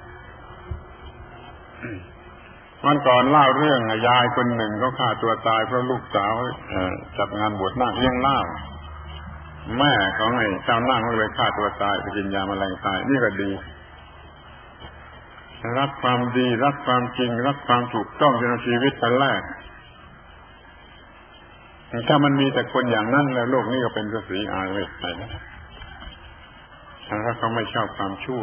วันก่อนเล่าเรื่องยายคนหนึ่งเขาฆ่าตัวตายเพราะลูกสาวจัดงานบวชนาคเลี้ยงเหล้าแม่ของไอ้เจ้านาคก็เลยฆ่าตัวตายไปกินยาแมลงตายนี่ก็ดีรักความดีรักความจริงรักความถูกต้องในชีวิตกันแรกถ้ามันมีแต่คนอย่างนั้นแล้วโลกนี้ก็เป็นพระศรีอานเวทไปแล้วถ้าเขาไม่ชอบความชั่ว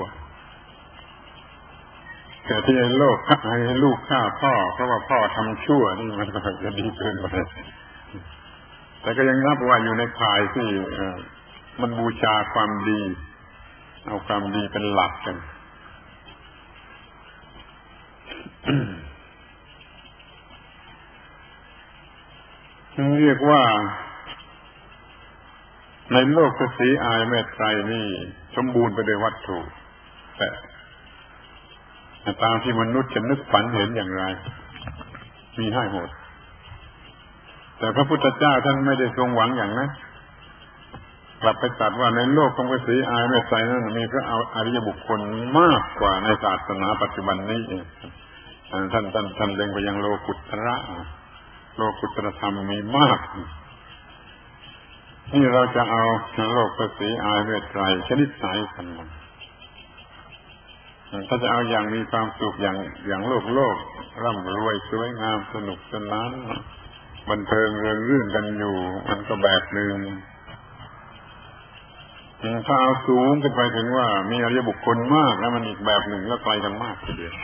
แต่ที่ไอ้โลกให้ลูกฆ่าพ่อเพราะว่าพ่อทำชั่วนี่มันก็จะดีเกินไปแต่ก็ยังนับว่าอยู่ในข่ายที่มันบูชาความดีเอาความดีเป็นหลักกันเรียกว่าในโลกพระศรีอานเมตไตรนี่สมบูรณ์ไปด้วยวัตถุแต่ตามที่มนุษย์จะนึกฝันเห็นอย่างไรมีให้หมดแต่พระพุทธเจ้าท่านไม่ได้ทรงหวังอย่างนั้นกลับไปตรัสว่าในโลกของพระศรีอานเมตไตรนั้นมีพระอริยบุคคลมากกว่าในศาสนาปัจจุบันนี้เองท่านท่านท่านเล็งไปยังโลกุตระโลกุตตรธรรมมีมากนี่เราจะเอาโลกพระศรีอานเมตไตรชนิดไหนกันบ้างถ้าจะเอาอย่างมีความสุขอย่างอย่างโลกโลกร่ำรวยสวยงามสนุกสนานบันเทิงเริงรื่นกันอยู่มันก็แบบหนึ่งถ้าเอาสูงขึ้นไปถึงว่ามีอริยบุคคลมากแล้วมันอีกแบบหนึ่งแล้วไกลกันมากทีเดียว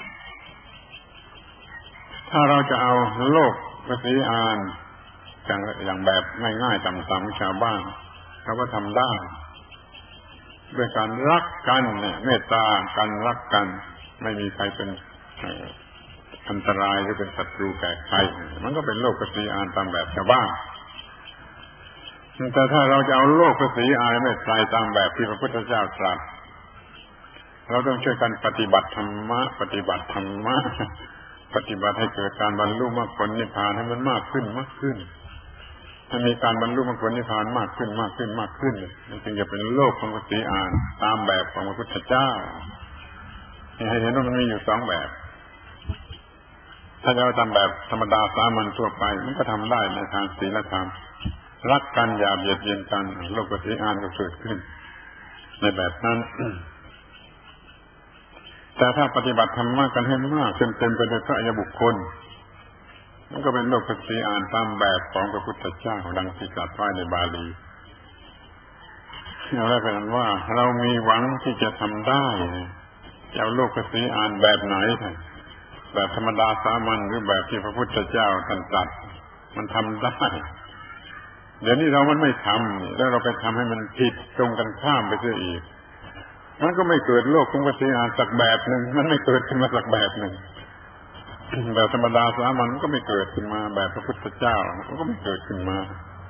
ถ้าเราจะเอาโลกพระศรีอานอย่างอย่างแบบง่ายๆต่ำๆชาวบ้านเขาก็ทำได้ด้วยการรักกันเนี่ยเมตตากันรักกันไม่มีใครเป็นอันตรายหรือเป็นศัตรูแก่ใครมันก็เป็นโลกพระศรีอานตามแบบชาวบ้านแต่ถ้าเราจะเอาโลกพระศรีอานเมตไตรตามแบบที่พระพุทธเจ้าตรัสเราต้องช่วยกันปฏิบัติธรรมะปฏิบัติธรรมะปฏิบัติให้เกิดการบรรลุมรรคผลนิพพานให้มันมากขึ้นมากขึ้นให้มีการบรรลุมรรคผลนิพพานมากขึ้นมากขึ้นมากขึ้นมันจึงจะเป็นโลกของพระศรีอานตามแบบของพระพุทธเจ้าให้เห็นว่ามันมีอยู่สองแบบถ้าจะเอาตามแบบธรรมดาสามัญทั่วไปมันก็ทำได้ในทางศีลธรรมรักกันอย่าเบียดเบียนกันโลกพระศรีอานก็เกิดขึ้นในแบบนั้นแต่ถ้าปฏิบัติธรรมะกันให้มากเต็มๆไปด้วยพระอริยบุคคลมันก็เป็นโลกพระศรีอานตามแบบของพระพุทธเจ้าดังที่ตรัสไว้ในบาลีเราได้เป็นนั้นว่าเรามีหวังที่จะทำได้จะเอาโลกพระศรีอานแบบไหนแบบธรรมดาสามัญหรือแบบที่พระพุทธเจ้าท่านตรัสมันทำได้เดี๋ยวนี้เรามันไม่ทำแล้วเราไปทำให้มันผิดตรงกันข้ามไปเสียอีกมันก็ไม่เกิดโลกของพระศรีอานสักแบบหนึ่งมันไม่เกิดขึ้นมาสักแบบหนึ่งแบบธรรมดาสามัญก็ไม่เกิดขึ้นมาแบบพระพุทธเจ้าก็ไม่เกิดขึ้นมา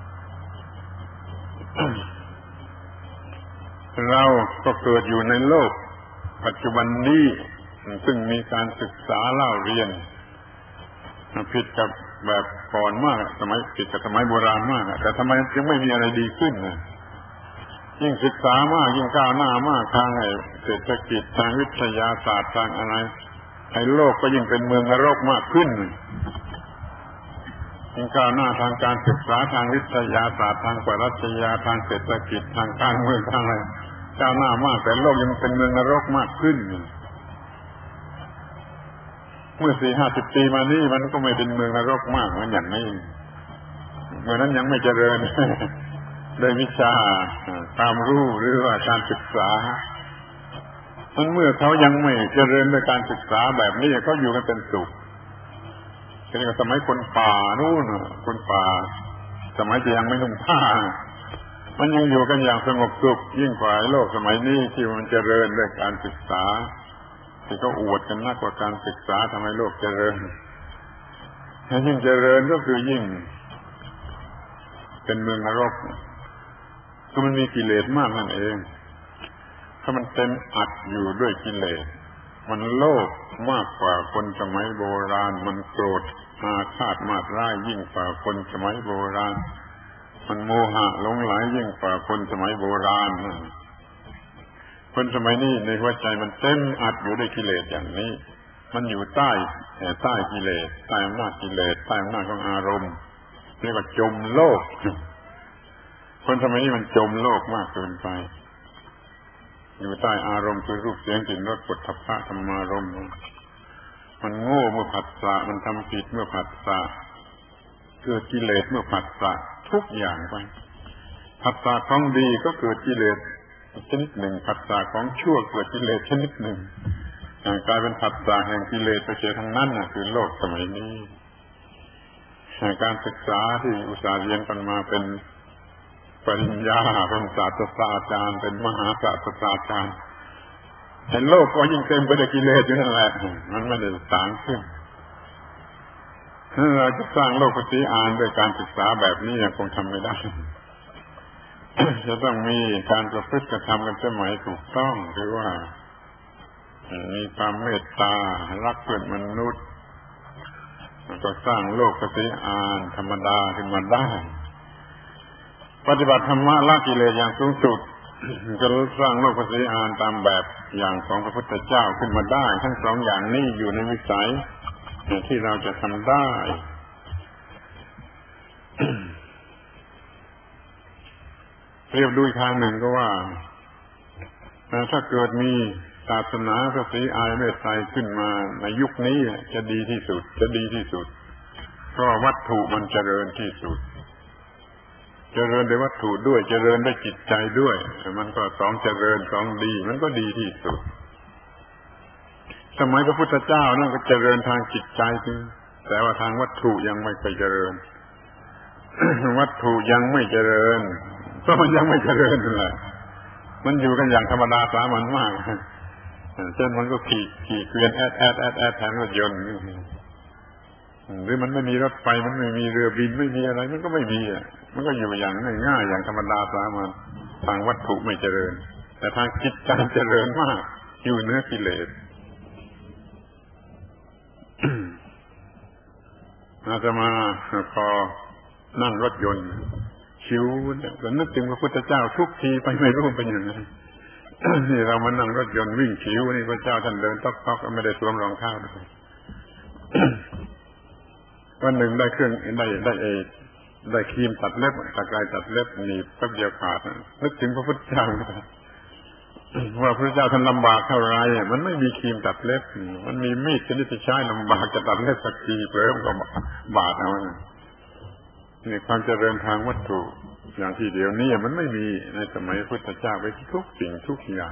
เราก็เกิดอยู่ในโลกปัจจุบันนี้ซึ่งมีการศึกษาเล่าเรียนผิดกับแบบก่อนมากสมัยผิดกับสมัยโบราณมากแต่ทำไมยังไม่มีอะไรดีขึ้นนะยิ่งศึกษามากยิ่งก้าวหน้ามากทางไอ้เศรษฐกิจทางวิทยาศาสตร์ทางอะไรไอ้โลกก็ยิ่งเป็นเมืองนรกมากขึ้นยิ่งก้าวหน้าทางการศึกษาทางวิทยาศาสตร์ทางปรัชญาทางเศรษฐกิจทางการเมืองทางอะไรก้าวหน้ามากแต่โลกยังเป็นเมืองนรกมากขึ้นเมื่อสี่ห้าสิบปีมานี้มันก็ไม่เป็นเมืองนรกมากเหมือนอย่างนี้เมื่อนั้นยังไม่เจริญด้วยวิชาความรู้หรือว่าการศึกษามันเมื่อเขายังไม่เจริญด้วยการศึกษาแบบนี้เขาอยู่กันเป็นสุขเช่นกับสมัยคนป่านู่นคนป่าสมัยที่ยังไม่นุ่งผ้ามันยังอยู่กันอย่างสงบสุขยิ่งกว่าโลกสมัยนี้ที่มันเจริญด้วยการศึกษาที่เขาอวดกันนักกว่าการศึกษาทำให้โลกเจริญยิ่งเจริญก็คือยิ่งเป็นเมืองนรกก็มันมีกิเลสมากนั่นเองถ้ามันเต็มอัดอยู่ด้วยกิเลสมันโลภมากกว่าคนสมัยโบราณมันโกรธอาฆาตมาร้ายยิ่งกว่าคนสมัยโบราณมันโมหะหลงไหลยิ่งกว่าคนสมัยโบราณคนสมัยนี้ในหัวใจมันเต็มอัดอยู่ด้วยกิเลสอย่างนี้มันอยู่ใต้ใต้กิเลสใต้อำนาจกิเลสใต้อำนาจของอารมณ์เรียกว่าจมโลกคนสมัยนี้มันจมโลกมากเกินไปอยู่ใต้อารมณ์คือรูปเสียงกลิ่นรสปุถะพะธรรมารมณ์มันโง่เมื่อผัสสะมันทำผิดเมื่อผัสสะเกิดกิเลสเมื่อผัสสะทุกอย่างไปผัสสะของดีก็เกิดกิเลสชนิดหนึ่งผัสสะของชั่วเกิดกิเลสชนิดหนึ่งกลายเป็นผัสสะแห่งกิเลสไปเสียทั้งนั้นน่ะคือโลกสมัยนี้การศึกษาที่อุตส่าห์เรียนกันมาเป็นปริญญาเป็นศาสตราจารย์เป็นมหาศาสตราจารย์เห็นโลกก็ยิ่งเต็มไปด้วยกิเลสอยู่นั่นแหละมันไม่ได้ต่างขึ้นถ้าเราจะสร้างโลกปฏิอานด้วยการศึกษาแบบนี้ยังคงทำไม่ได้ จะต้องมีการประพฤติกระทำกันสมัยถูกต้องคือว่ามีความเมตตารักเพื่อนมนุษย์ก็สร้างโลกปฏิอานธรรมดาขึ้นมาได้ปฏิบัติธรรมะละกิเลสอย่างสูงสุดจะสร้างโลกปฏิอานตามแบบอย่างของพระพุทธเจ้าขึ้นมาได้ทั้งสองอย่างนี้อยู่ในวิสัยที่เราจะทำได้เรียบดูอีกทางหนึ่งก็ว่าถ้าเกิดมีศาสนาพระศรีอริยเมตไตรขึ้นมาในยุคนี้จะดีที่สุดจะดีที่สุดเพราะวัตถุมันเจริญที่สุดเจริญด้วยวัตถุด้วยเจริญด้วยจิตใจด้วยมันก็สองเจริญสองดีมันก็ดีที่สุดสมัยพระพุทธเจ้านั่นก็เจริญทางจิตใจจริงแต่ว่าทางวัตถุยังไม่ไปเจริญ วัตถุยังไม่เจริญก็มันยังไม่เจริญเลยมันอยู่กันอย่างธรรมดาสามัญมากเช่นมันก็ขี่ขี่เกวียนแอดแอดแอดแอดแทนรถยนต์หรือมันไม่มีรถไฟมันไม่มีเรือบินไม่มีอะไรมันก็ไม่มีอ่ะมันก็อยู่อย่างง่ายๆอย่างธรรมดาสามัญทางวัตถุไม่เจริญแต่ทางจิตใจเจริญมากอยู่เหนือกิเลสอาตมาพอนั่งรถยนต์ชิวก็นึกถึงพระพุทธเจ้าทุกทีไปไม่รู้เป็นยังไงนี่เรามานั่งรถยนต์วิ่งชิวนี่พระเจ้าท่านเดินต๊อกๆไม่ได้สวมรองเท้าด้วยวันหนึ่งได้เครื่องได้ได้เอได้ครีมตัดเล็บตะไคร้ตัดเล็บหนีบแป๊บเดียวขาดนึกถึงพระพุทธเจ้าว่าพระเจ้าท่านลำบากเท่าไรมันไม่มีครีมตัดเล็บมันมีมีดชนิดที่ใช้ลำบากจะตัดเล็บสักทีเพิ่มก็บาดเอานี่ความเจริญทางวัตถุอย่างที่เดียวนี้มันไม่มีในสมัยพระพุทธเจ้าไปทุกสิ่งทุกอย่าง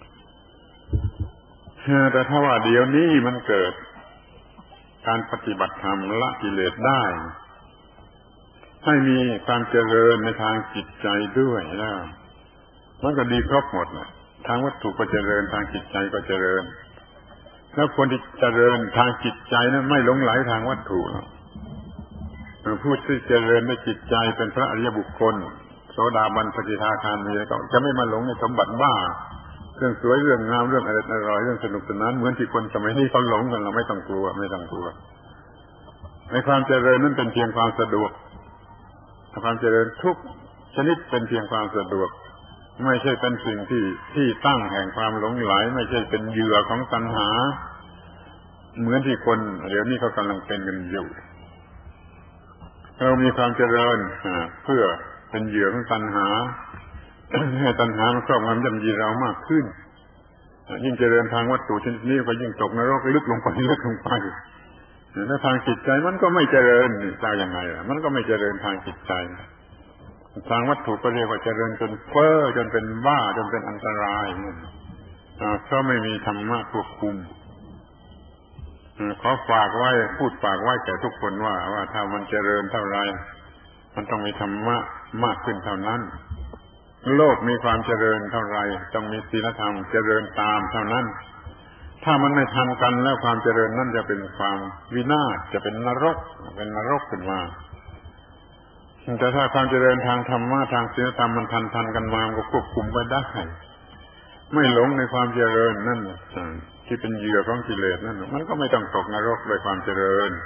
แต่ถ้าว่าเดี๋ยวนี้มันเกิดการปฏิบัติธรรมละกิเลสได้ให้มีความเจริญในทางจิตใจด้วยแล้วมันก็ดีครบหมดแหละทางวัตถุก็เจริญทางจิตใจก็เจริญแล้วคนที่เจริญทางจิตใจนั้นไม่หลงไหลทางวัตถุผู้ที่เจริญในจิตใจเป็นพระอริยบุคคลโสดาบันสกิทาคามีก็จะไม่มาหลงในสมบัติบ้าเรื่องสวยเรื่องงามเรื่องอร่อยเรื่องสนุกสนานเหมือนที่คนสมัยนี้เขาหลงกันเราไม่ต้องกลัวไม่ต้องกลัวในความเจริญนั้นเป็นเพียงความสะดวกความเจริญทุกชนิดเป็นเพียงความสะดวกไม่ใช่เป็นสิ่งที่ที่ตั้งแห่งความหลงไหลไม่ใช่เป็นเหยื่อของตัณหาเหมือนที่คนเดี๋ยวนี้เขากำลังเป็นกันอยู่เรามีความเจริญเพื่อเป็นเหยื่อของตัณหาให้ตัณหามันครอบงำย่ำยีเรามากขึ้นยิ่งเจริญทางวัตถุชนิดนี้ก็ยิ่งตกนรกลึกลงไปลึกลงไปในทางจิตใจมันก็ไม่เจริญจะยังไงล่ะมันก็ไม่เจริญทางจิตใจทางวัตถุก็เรียกว่าเจริญจนเฟ้อจนเป็นบ้าจนเป็นอันตรายเพราะไม่มีธรรมะควบคุมขอฝากไว้พูดฝากไว้แก่ทุกคนว่าว่าถ้ามันเจริญเท่าไรมันต้องมีธรรมะมากขึ้นเท่านั้นโลกมีความเจริญเท่าไรต้องมีศีลธรรมเจริญตามเท่านั้นถ้ามันไม่ทันกันแล้วความเจริญนั่นจะเป็นความวินาศจะเป็นนรกเป็นนรกขึ้นมาแต่ถ้าความเจริญทางธรรมะทางศีลธรรมมันทันทันกันมาก็ควบคุมไว้ได้ไม่หลงในความเจริญนั่นที่เป็นเหยื่อของกิเลสนั่นมันก็ไม่ต้องตกนรกโดยความเจริญ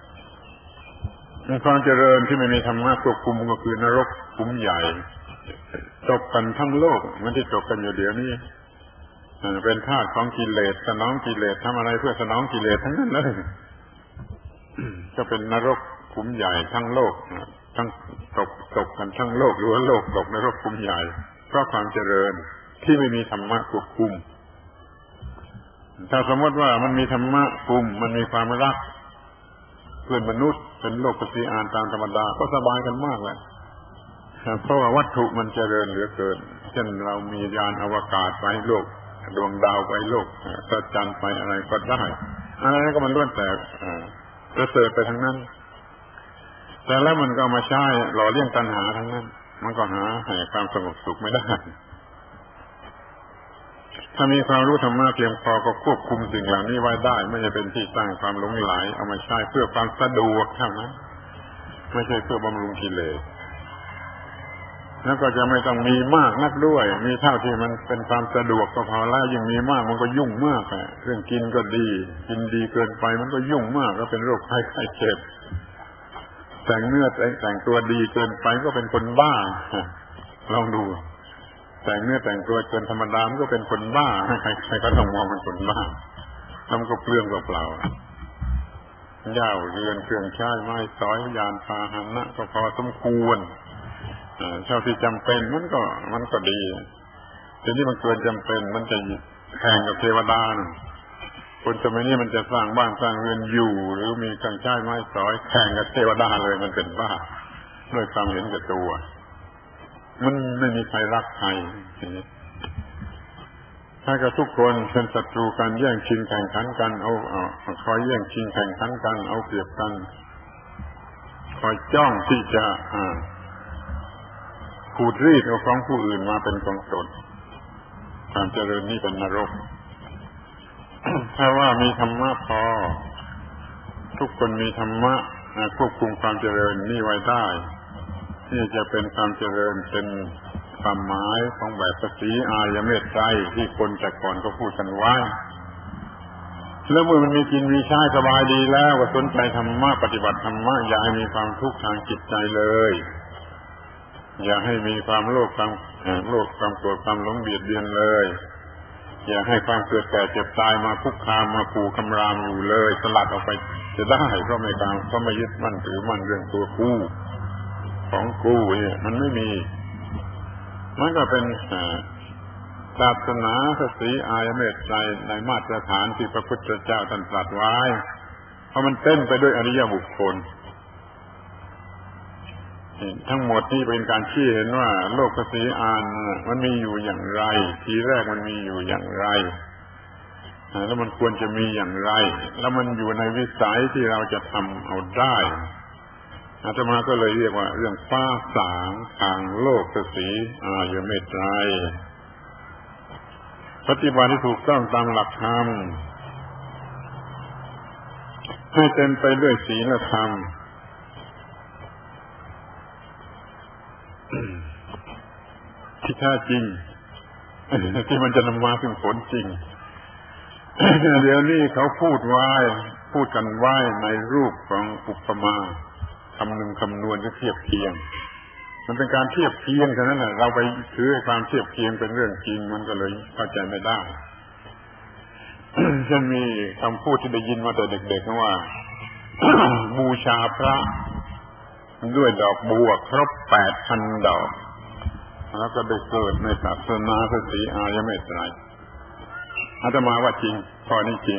ความเจริญที่ไม่มีธรรมะควบคุมก็คือนรกขุมใหญ่ตกกันทั้งโลกมันที่ตกกันอยู่เดี๋ยวนี้เป็นธาตุของกิเลสสนองกิเลสทำอะไรเพื่อสนองกิเลสทั้งนั้นเลยก็เป็นนรกขุมใหญ่ทั้งโลกทั้งตกตกกันทั้งโลกหรือว่าโลกตกนรกขุมใหญ่เพราะความเจริญที่ไม่มีธรรมะควบคุมถ้าสมมติว่ามันมีธรรมะคุมมันมีความรักเพื่อนมนุษย์เป็นโลกปฏิอานตามธรรมดาก็สบายกันมากแหละเพราะว่าวัตถุมันเจริญเหลือเกินเช่นเรามียานอวกาศไปโลกดวงดาวไปโลกพระจันทร์ไปอะไรก็ได้อะไรก็มันล้วนแต่ประเสริฐไปทั้งนั้นแต่แล้วมันก็มาใช้หล่อเลี้ยงตัณหาทั้งนั้นมันก็หาให้ความสงบสุขไม่ได้ถ้ามีความรู้ธรรมะเพียงพอก็ควบคุมสิ่งเหล่านี้ไว้ได้ไม่ใช่เป็นที่ตั้งความหลงไหลเอามาใช้เพื่อความสะดวกเท่านั้นไม่ใช่เพื่อบำรุงกิเลสแล้วก็จะไม่ต้องมีมากนักด้วยมีเท่าที่มันเป็นความสะดวกก็พอแล้วยิ่งมีมากมันก็ยุ่งมากอ่ะเรื่องกินก็ดีกินดีเกินไปมันก็ยุ่งมากก็เป็นโรคภัยไข้เจ็บแต่งเนื้อแต่งตัวดีเกินไปก็เป็นคนบ้าลองดูแต่งเนื้อแต่งตัวเกินธรรมดามันก็เป็นคนบ้าใครๆก็ต้องมองเป็นคนบ้าทำก็เปลืองเปล่าๆย่าวเรือนเครื่องใช้ไม้สอยยานพาหนะก็พอสมควรเท่าที่จำเป็นมันก็มันก็ดีทีนี้มันเกินจำเป็นมันจะแข่งกับเทวดานะคนสมัยนี้มันจะสร้างบ้านสร้างเรือนอยู่หรือมีเครื่องใช้ไม้สอยแข่งกับเทวดาเลยมันเป็นบ้าด้วยความเห็นแก่ตัวมันไม่มีใครรักใครถ้ากับทุกคนเป็นศัตรูกันแย่งชิงแข่งขันกันเอาเอาคอยแย่งชิงแข่งขันกันเอาเปรียบกันคอยจ้องที่จะอ่าขูดรีดเอาของผู้อื่นมาเป็นของตนความเจริญนี่เป็นนรก ถ้าว่ามีธรรมะพอทุกคนมีธรรมะควบคุมความเจริญนี่ไว้ได้ที่จะเป็นความเจริญเป็นความหมายของแบบภาษีอายเมตไตรที่คนแต่ก่อนก็พูดกันไว้แล้วเมื่อมันมีกินมีใช้สบายดีแล้วก็สนใจธรรมะปฏิบัติธรรมะอย่าให้มีความทุกข์ทางจิตใจเลยอย่าให้มีความโลภความโลภความโกรธความหลงเบียดเบียนเลยอย่าให้ความเกิดแก่เจ็บตายมาคุกคามมาขู่คำรามอยู่เลยสลัดออกไปจะได้เพราะไม่ตามเพราะไม่ยึดมั่นถือมั่นเรื่องตัวกูของกูเนี่ยมันไม่มีมันก็เป็นศาสนาพระศรีอายเมตไตรในมาตรฐานที่พระพุทธเจ้าท่านตรัสไว้เพราะมันเต็มไปด้วยอริยบุคคลทั้งหมดนี้เป็นการชี้เห็นว่าโลกภาษีอานมันมีอยู่อย่างไรทีแรกมันมีอยู่อย่างไรแล้วมันควรจะมีอย่างไรแล้วมันอยู่ในวิสัยที่เราจะทำเอาได้อาตมาก็เลยเรียกว่าเรื่องฟ้าสางทางโลกภาษีอายเมตไตรปฏิบัติที่ถูกต้องตามหลักธรรมให้เต็มไปด้วยศีลธรรมที่แท้จริงที่มันจะนำมาถึงผลจริงเดี๋ยวนี้เขาพูดไว้พูดกันไว้ในรูปของอุปมาคำนึงคำนวณและเทียบเคียงมันเป็นการเทียบเคียงเท่านั้นแหละเราไปถือความเทียบเคียงเป็นเรื่องจริงมันก็เลยเข้าใจไม่ได้ เช่นมีคำพูดที่ได้ยินมาแต่เด็กๆว่า บูชาพระด้วยดอกบัวครบแปดพันดอกแล้วก็ได้เกิดในศาสนาพระศรีอายเมตไตรอาตมาว่าจริงข้อนี้จริง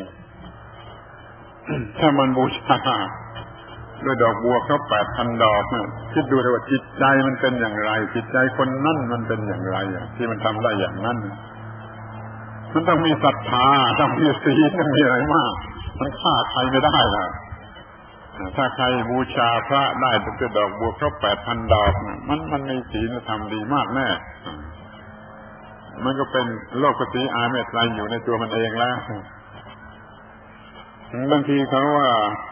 ถ้ามันบูชาด้วยดอกบัวครบแปดพันดอกเนี่ยคิดดูว่าจิตใจมันเป็นอย่างไรจิตใจคนนั้นมันเป็นอย่างไรที่มันทำได้อย่างนั้นมันต้องมีศรัทธาต้องมีศีลต้องมีอะไรมากมันฆ่าใครไม่ได้ล่ะถ้าใครบูชาพระได้ด้วยดอกบัวครบแปดพันดอกมันมันมีศีลธรรมดีมากแน่มันก็เป็นโลกภาษีอายเมตไตรอยู่ในตัวมันเองแล้วบางทีเขาว่า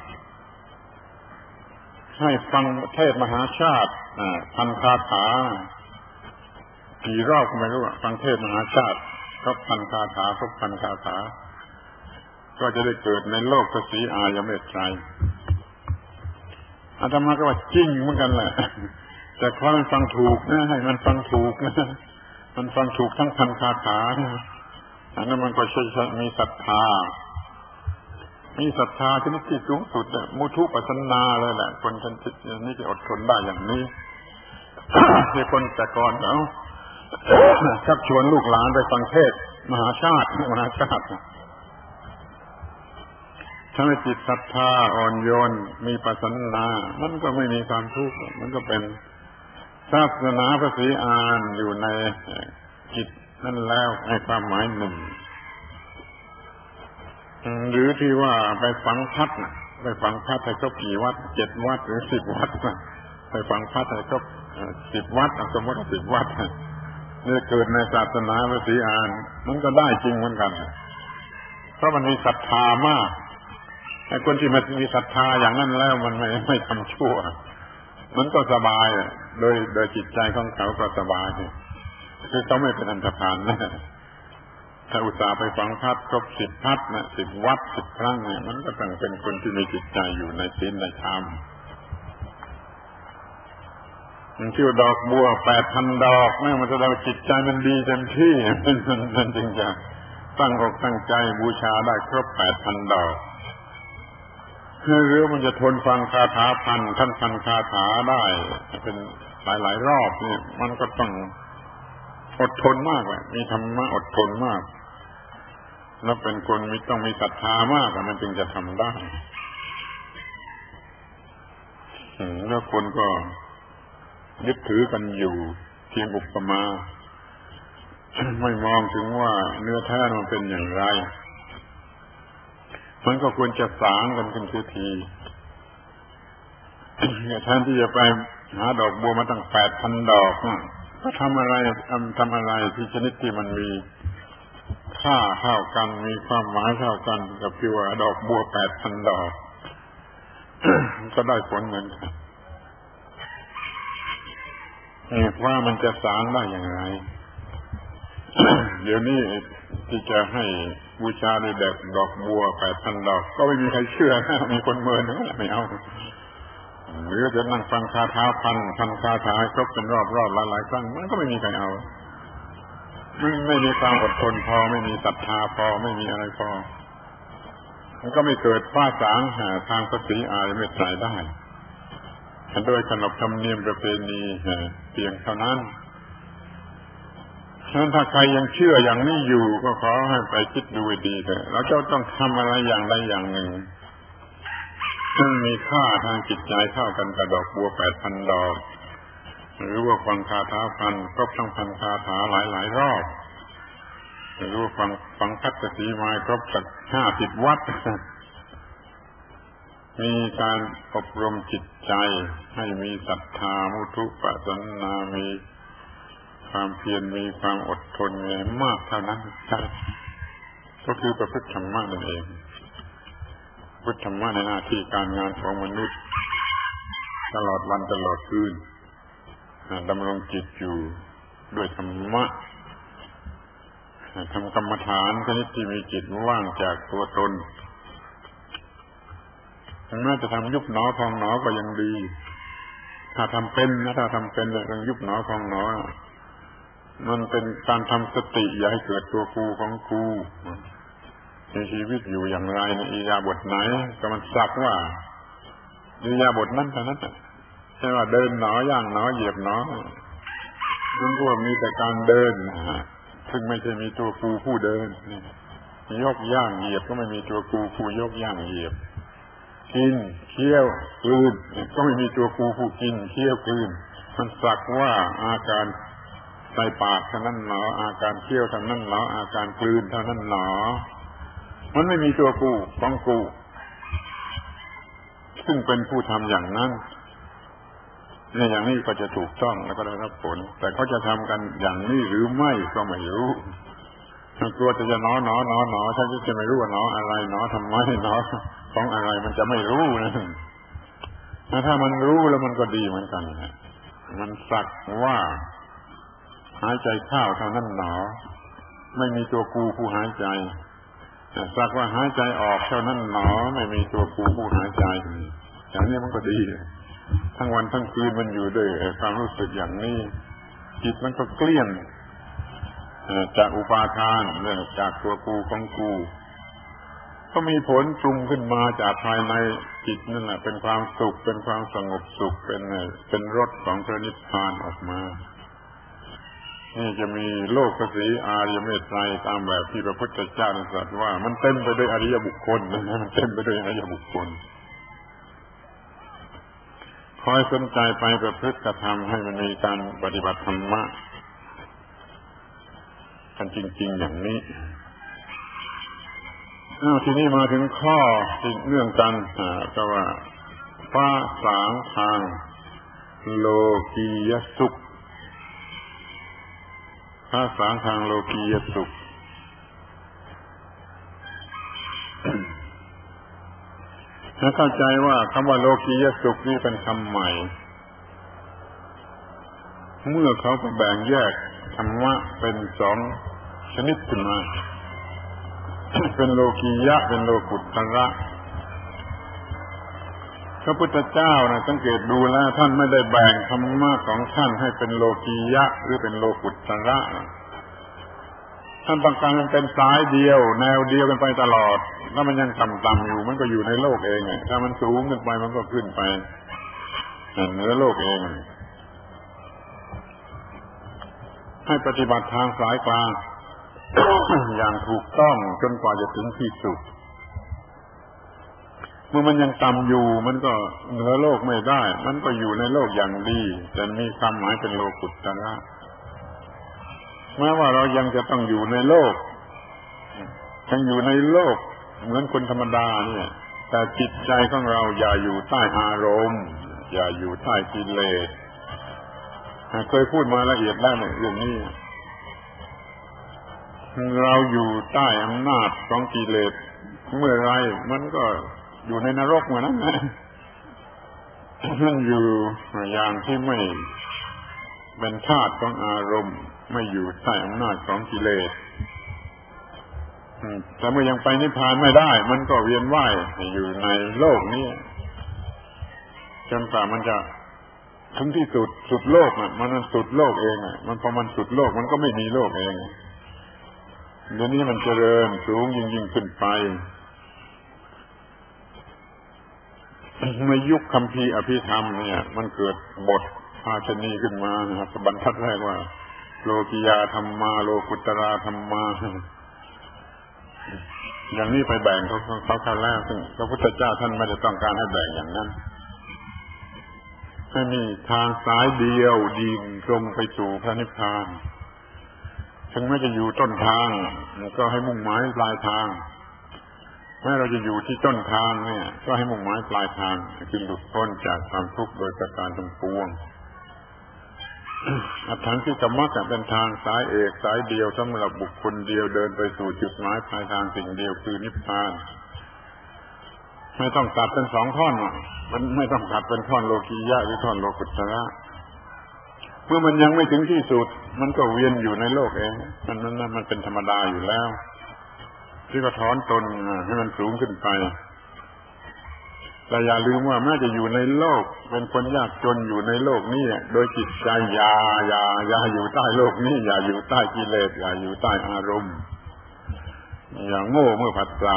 ให้ฟังเทศมหาชาติพันคาถากี่รอบก็ไม่รู้ฟังเทศมหาชาติครบพันคาถาครบพันคาถาก็จะได้เกิดในโลกภาษีอายเมตไตรอาตมาก็ว่าจริงเหมือนกันแหละแต่ขอมันฟังถูกนะให้มันฟังถูกนะมันฟังถูกทั้งพันคาถาอันนั้นมันก็ใช่มีศรัทธามีศรัทธาชนิดที่สูงสุดเนี่ยมุทุปัสสนาเลยแหละคนชนิดนี้จะอดทนได้อย่างนี้ ที่คนแต่ก่อนเขาชักชวนลูกหลานไปฟังเทศมหาชาติมหาชาติถ้าไม่จิตศรัทธาอ่อนโยนมีปัสสนามันก็ไม่มีความทุกข์มันก็เป็นศาสนาพระศรีอานอยู่ในจิตนั่นแล้วในความหมายหนึ่งหรือที่ว่าไปฝังพัดนะไปฝังพัดให้ครบกี่วัดเจ็ดวัดหรือสิบวัดนะไปฝังพัดให้ครบสิบวัดสมมติสิบวัดนี่เกิดในศาสนาพระศรีอานมันก็ได้จริงเหมือนกันเพราะมันมีศรัทธามากไอ้คนที่มันมีศรัทธาอย่างนั้นแล้วมันไม่ไม่ทำชั่วมันก็สบายโดยโดยจิตใจของเขาก็สบายคือเขาไม่เป็นอันธพาลนะถ้าอุตส่าห์ไปฝังพัดครบสิบพัดนะสิบวัดสิบครั้งเนี่ยมันก็ต้องเป็นคนที่มีจิตใจอยู่ในศีลในธรรมมันชื่อดอกบัวแปดพันดอกแม้มันจะเราจิตใจมันดีเต็มที่มันมันจริงจังตั้งอกตั้งใจบูชาได้ครบแปดพันดอกหรือมันจะทนฟังคาถาพันท่านพันคาถาได้เป็นหลายๆรอบนี่มันก็ต้องอดทนมากเลยมีธรรมะอดทนมากแล้วเป็นคนมีต้องมีศรัทธามากมันจึงจะทำได้แล้วคนก็ยึดถือกันอยู่เพียงอุปมาไม่มองถึงว่าเนื้อแท้มันเป็นอย่างไรมันก็ควรจะสางกันขึ้นทีแทนที่จะไปหาดอกบัวมาตั้งแปดพันดอกก็ทำอะไรทำอะไรที่ชนิดที่มันมีค่าเท่ากันมีความหมายเท่ากันกับที่ว่าดอกบัวแปดพันดอก ก็ได้ผลเหมือนกันนี่ว่ามันจะสางได้อย่างไร เดี๋ยวนี้ที่จะให้บูชาด้วยดอกดอกบัวแปดพันดอกก็ไม่มีใครเชื่อนะมีคนเมินนะไม่เอาหรือจะนั่งฟังคาถาพันพันคาถาครบเป็นรอบๆหลายๆครั้งมันก็ไม่มีใครเอาไม่ไม่มีความอดทนพอไม่มีศรัทธาพอไม่มีอะไรพอมันก็ไม่เกิดฟ้าสางหาทางพระศรีอานไม่ใส่ได้โดยขนบธรรมเนียมประเพณีเพียงเท่านั้นฉะนั้นถ้าใครยังเชื่ออย่างนี้อยู่ก็ขอให้ไปคิดดูดีเถอะเราจะต้องทำอะไรอย่างใดอย่างหนึ่งซึ่งมีค่าทางจิตใจเท่ากันกับดอกบัวแปดพันดอกหรือว่าฟังคาถาพันครบทั้งพันคาถาหลายหลายรอบหรือว่าฟังฟังคัตสีไม้ครบสักห้าสิบวัดมีการอบรมจิตใจให้มีศรัทธามุทุปะสันนามีความเพียรมีความอดทนมีมากเท่านั้นก็คือประพฤติธรรมะนั่นเองพุทธธรรมะในหน้าที่การงานของมนุษย์ตลอดวันตลอดคืนดำรงจิตอยู่ด้วยธรรมะทำกรรมฐานชนิดที่มีจิตว่างจากตัวตนถึงแม้จะทำยุบหนอพองหนอก็ยังดีถ้าทำเป็นนะถ้าทำเป็นเรื่องยุบหนอพองหนอมันเป็นการทำสติอย่าให้เกิดตัวกูของกูในชีวิตอยู่อย่างไรในอิริยาบถไหนก็มันสักว่าอิริยาบถนั้นเท่านั้นใช่ว่าเดินหนอย่างหนอเหยียบหนอซึ่งพวกมีแต่การเดินซึ่งไม่ใช่มีตัวกูผู้เดินยกย่างเหยียบก็ไม่มีตัวกูผู้ยกย่างเหยียบกินเคี้ยวกลืนก็ไม่มีตัวกูผู้กินเคี้ยวกลืนมันสักว่าอาการใส่ปากเท่านั้นหนออาการเคี้ยวเท่านั้นหนออาการกลืนเท่านั้นหนอมันไม่มีตัวกูของกูซึ่งเป็นผู้ทำอย่างนั้นในอย่างนี้ก็จะถูกต้องแล้วก็ได้รับผลแต่เขาจะทำกันอย่างนี้หรือไม่ก็ไม่รู้กลัวจะจะหนอหนอหนอหนอฉันจะไม่รู้ว่าหนออะไรหนอทำไมหนอของอะไรมันจะไม่รู้นะถ้ามันรู้แล้วมันก็ดีเหมือนกันมันสักว่าหายใจเข้าเท่านั้นหนอไม่มีตัวกูผู้หายใจสักว่าหายใจออกเท่านั้นหนอไม่มีตัวกูผู้หายใจอย่างนี้มันก็ดีทั้งวันทั้งคืนมันอยู่ด้วยความรู้สึกอย่างนี้จิตมันก็เกลี้ยงจากอุปาทานเรื่องจากตัวกูของกูก็มีผลปรุงขึ้นมาจากภายในจิตนั่นแหละเป็นความสุขเป็นความสงบสุขเป็นเป็นรสของพระนิพพานออกมานี่จะมีโลกศรีอาริยเมตไตรตามแบบที่พระพุทธเจ้าตรัสว่ามันเต็มไปด้วยอริยบุคคลมันเต็มไปด้วยอริยบุคคลคคอยสนใจไปประพฤติกระทำให้มันมีการปฏิบัติธรรมะกันจริงๆอย่างนี้อ้าวทีนี้มาถึงข้อที่เนื่องกันก็ว่าฟ้าสางทางโลกียสุขฟ้าสางทางโลกียสุขให้เข้าใจว่าคำว่าโลกียสุขนี่เป็นคำใหม่เมื่อเขาไปแบ่งแยกธรรมะเป็นสองชนิดขึ้นมาเป็นโลกียะเป็นโลกุตระพระพุทธเจ้านะสังเกตดูแล้วท่านไม่ได้แบ่งธรรมะของท่านให้เป็นโลกียะหรือเป็นโลกุตระท่านต้องการมันเป็นสายเดียวแนวเดียวกันไปตลอดแล้วมันยังต่ำๆอยู่มันก็อยู่ในโลกเองถ้ามันสูงขึ้นไปมันก็ขึ้นไปเหนือโลกเองให้ปฏิบัติทางสายกลาง อย่างถูกต้องจนกว่าจะถึงที่สุดเมื่อมันยังต่ำอยู่มันก็เหนือโลกไม่ได้มันก็อยู่ในโลกอย่างดีแต่มีความหมายเป็นโลกุตระแม้ว่าเรายังจะต้องอยู่ในโลกยังอยู่ในโลกเหมือนคนธรรมดาเนี่ยแต่จิตใจของเราอย่าอยู่ใต้อารมณ์อย่าอยู่ใต้กิเลสเคยพูดมาละเอียดแล้วในเรื่องนี้เราอยู่ใต้อำนาจของกิเลสเมื่อไรมันก็อยู่ในนรกเหมือนนั้นนะมันอยู่อย่างที่ไม่เป็นทาสของอารมณ์ไม่อยู่ใต้อำนาจของกิเลสแต่เมื่อยังไปนิพพานไม่ได้มันก็เวียนว่ายอยู่ในโลกนี้จนกว่ามันจะถึงที่สุดสุดโลกอ่ะมันสุดโลกเองอ่ะมันพอมันสุดโลกมันก็ไม่มีโลกเองเดี๋ยวนี้มันเจริญสูงยิ่งยิ่งขึ้นไปในยุคคัมภีร์อภิธรรมเนี่ยมันเกิดบทภาชนีขึ้นมานะครับบรรทัดแรกว่าโลกิยาธรรมาโลกุตระธรรมาอย่างนี้ไปแบ่งเขาเขาเขาแล้วซึ่งพระพุทธเจ้าท่านไม่ได้ต้องการให้แบ่งอย่างนั้นให้มีทางสายเดียวดิ่งตรงไปสู่พระนิพพานถึงแม้จะอยู่ต้นทางก็ให้มุ่งหมายปลายทางแม้เราจะอยู่ที่ต้นทางเนี่ยก็ให้มุ่งหมายปลายทางคือหลุดพ้นจากความทุกข์โดยประการทั้งปวงอัตถังคิกมรรคเป็นทางสายเอกสายเดียวสำหรับบุคคลเดียวเดินไปสู่จุดหมายปลายทางสิ่งเดียวคือนิพพานไม่ต้องตัดเป็นสองท่อนมันไม่ต้องตัดเป็นท่อนโลกียะหรือท่อนโลกุตระเมื่อมันยังไม่ถึงที่สุดมันก็เวียนอยู่ในโลกเองมันนั้นมันเป็นธรรมดาอยู่แล้วที่ก็ถอนตนให้มันสูงขึ้นไปแต่อย่าลืมว่าแม้จะอยู่ในโลกเป็นคนยากจนอยู่ในโลกนี้โดยจิตใจอย่าอย่าอย่าอยู่ใต้โลกนี้อย่าอยู่ใต้กิเลสอย่าอยู่ใต้อารมณ์อย่าโง่เมื่อผัสสะ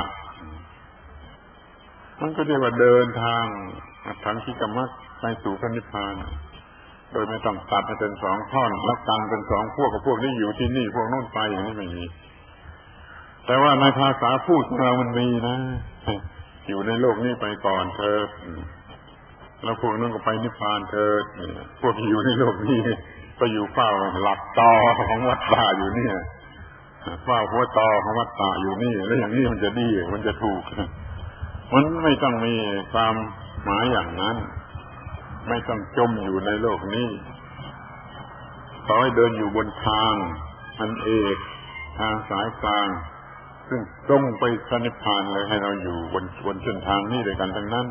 มันก็เรียกว่าเดินทางอัตถังคิกมรรคไปสู่พระนิพพานโดยไม่ต้องตัดให้เป็นสองท่อนแล้วกันเป็นสองพวกกับพวกนี้อยู่ที่นี่พวกโน้นไปอย่างนี้ไม่มีแต่ว่าในภาษาพูดของเรามันมีนะอยู่ในโลกนี้ไปก่อนเถิดแล้วพวกนั้นก็ไปนิพพานเถิดพวกที่อยู่ในโลกนี้ก็อยู่เฝ้าหลักตอของวัฏฏะอยู่นี่เฝ้าหัวตอของวัฏฏะอยู่นี่แล้วอย่างนี้มันจะดีมันจะถูกมันไม่ต้องมีความหมายอย่างนั้นไม่ต้องจมอยู่ในโลกนี้ขอให้เดินอยู่บนทางอันเอกทางสายกลางซึ่งตรงไปพระนิพพานเลยให้เราอยู่บนบนเส้นทางนี้ด้วยกันทั้งนั้น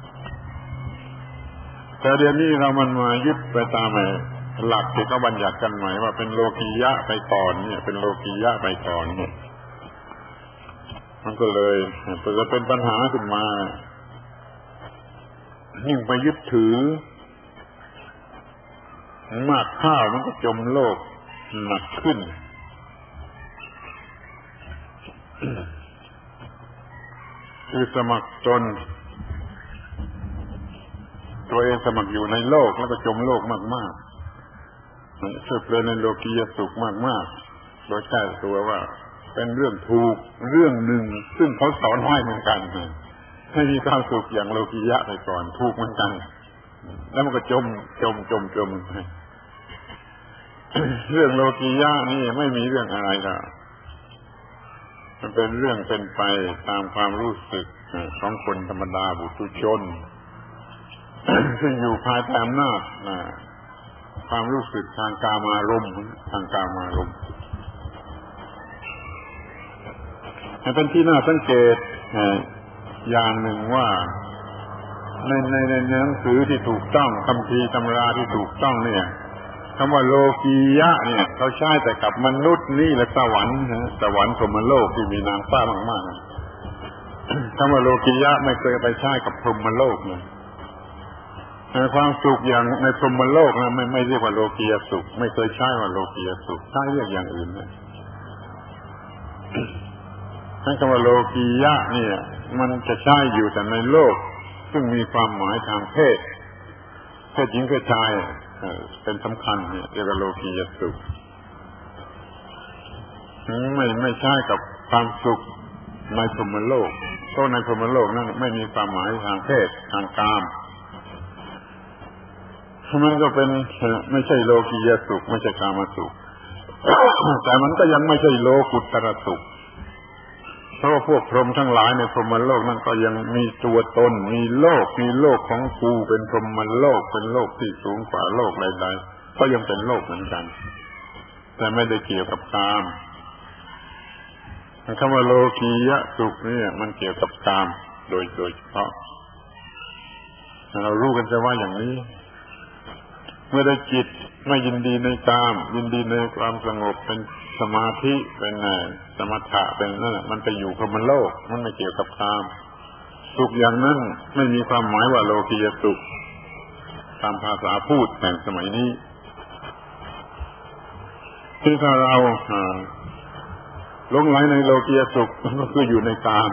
แต่เดี๋ยวนี้เรามันมายึดไปตามหลักที่เขาบัญญัติกันใหม่ว่าเป็นโลกียะไปก่อนเนี่ยเป็นโลกียะไปก่อนเนี่ยมันก็เลยจะเป็นปัญหาขึ้นมายิ่งไปยึดถือมากข้าวมันก็จมโลกหนักขึ้นคือสมัครตนตัวเองสมัครอยู่ในโลกแล้วก็จมโลกมากๆมันเพลิดในโลกียสุขมากๆโดยใช้ตัวว่าเป็นเรื่องถูกเรื่องหนึ่งซึ่งเขาสอนไว้เหมือนกันให้มีความสุขอย่างโลกียะไปก่อนถูกเหมือนกันแล้วมันก็จมจมจมจมเรื่องโลกียะนี่ไม่มีเรื่องอะไรละมันเป็นเรื่องเป็นไปตามความรู้สึกของคนธรรมดาบุตุชนซึ่งอยู่ภายใต้อำนาจความรู้สึกทางกามารมณ์ทางกามารมณ์เป็นที่น่าสังเกตอย่างหนึ่งว่าในในในหนังสือที่ถูกต้องคัมภีร์ตำราที่ถูกต้องเนี่ยคำว่าโลกียะเนี่ยเขาใช้แต่กับมนุษย์นี่และสวรรค์นะสวรรค์พรหมโลกที่มีนางฟ้ามากๆคำว่าโลกียะไม่เคยไปใช้กับพรหมโลกเลยความสุขอย่างในพรหมโลกนะไม่ไม่เรียกว่าโลกียสุขไม่เคยใช้ว่าโลกียสุขใช้เรียกอย่างอื่นนะนั่นคำว่าโลกียะเนี่ยมันจะใช้อยู่แต่ในโลกซึ่งมีความหมายทางเพศเพศหญิงเพศชายเป็นสำคัญเนี่ยเรียกว่าโลกียสุขไม่ไม่ใช่กับความสุขในพรหมโลกเพราะในพรหมโลกนั้นไม่มีความหมายทางเพศทางกามมันก็เป็นไม่ใช่โลกียสุขไม่ใช่กามสุขแต่มันก็ยังไม่ใช่โลกุตตรสุขเพราะว่าพวกพรหมทั้งหลายในพรหมโลกนั้นก็ยังมีตัวตนมีโลกมีโลกของกูเป็นพรหมโลกเป็นโลกที่สูงกว่าโลกใดๆก็ยังเป็นโลกเหมือนกันแต่ไม่ได้เกี่ยวกับกามคำว่าโลกียสุขนี่มันเกี่ยวกับกามโดยโดยเฉพาะเรารู้กันจะว่าอย่างนี้เมื่อได้จิตไม่ยินดีในกามยินดีในความสงบเป็นสมาธิเป็นสมถะเป็นนั่นมันไปอยู่พรหมโลกมันไม่เกี่ยวกับกามสุขอย่างนั้นไม่มีความหมายว่าโลกียสุขตามภาษาพูดแห่งสมัยนี้ที่ถ้าเราหลงไหลในโลกียสุขก็คืออยู่ในกาม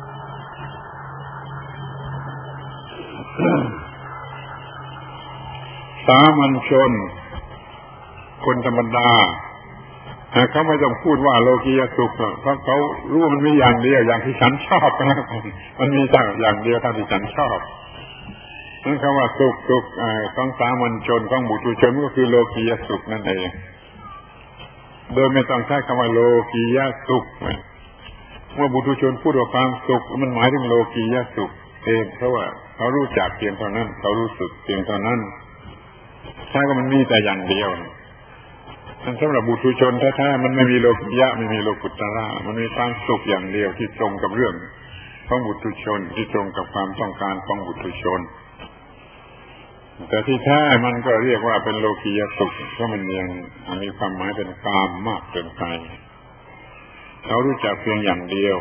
สามัญชนคนธรรมดาเขาไม่ต้องพูดว่าโลกียสุขเพราะเขารู้ว่ามันมีอย่างเดียวอย่างที่ฉันชอบนะมันมีแต่อย่างเดียวเท่าที่ฉันชอบนั่นคำว่าสุขสุขของสามัญชนของบุตุชนก็คือโลกียสุขนั่นเองโดยไม่ต้องใช้คำว่าโลกียสุขเมื่อบุตุชนพูดว่าความสุขมันหมายถึงโลกียสุขเองเพราะว่าเขารู้จักเพียงเท่านั้นเขารู้สึกเพียงเท่านั้นใช่ก็มันมีแต่อย่างเดียวมันสำหรับบุตุชนแท้ๆมันไม่มีโลกียะไม่มีโลกุตตระมันมีความสุขอย่างเดียวที่ตรงกับเรื่องของบุตุชนที่ตรงกับความต้องการของบุตุชนแต่ที่แท้มันก็เรียกว่าเป็นโลกียสุขเพราะมันยังมีความหมายเป็นกามมากเกินไปเขารู้จักเพียงอย่างเดียว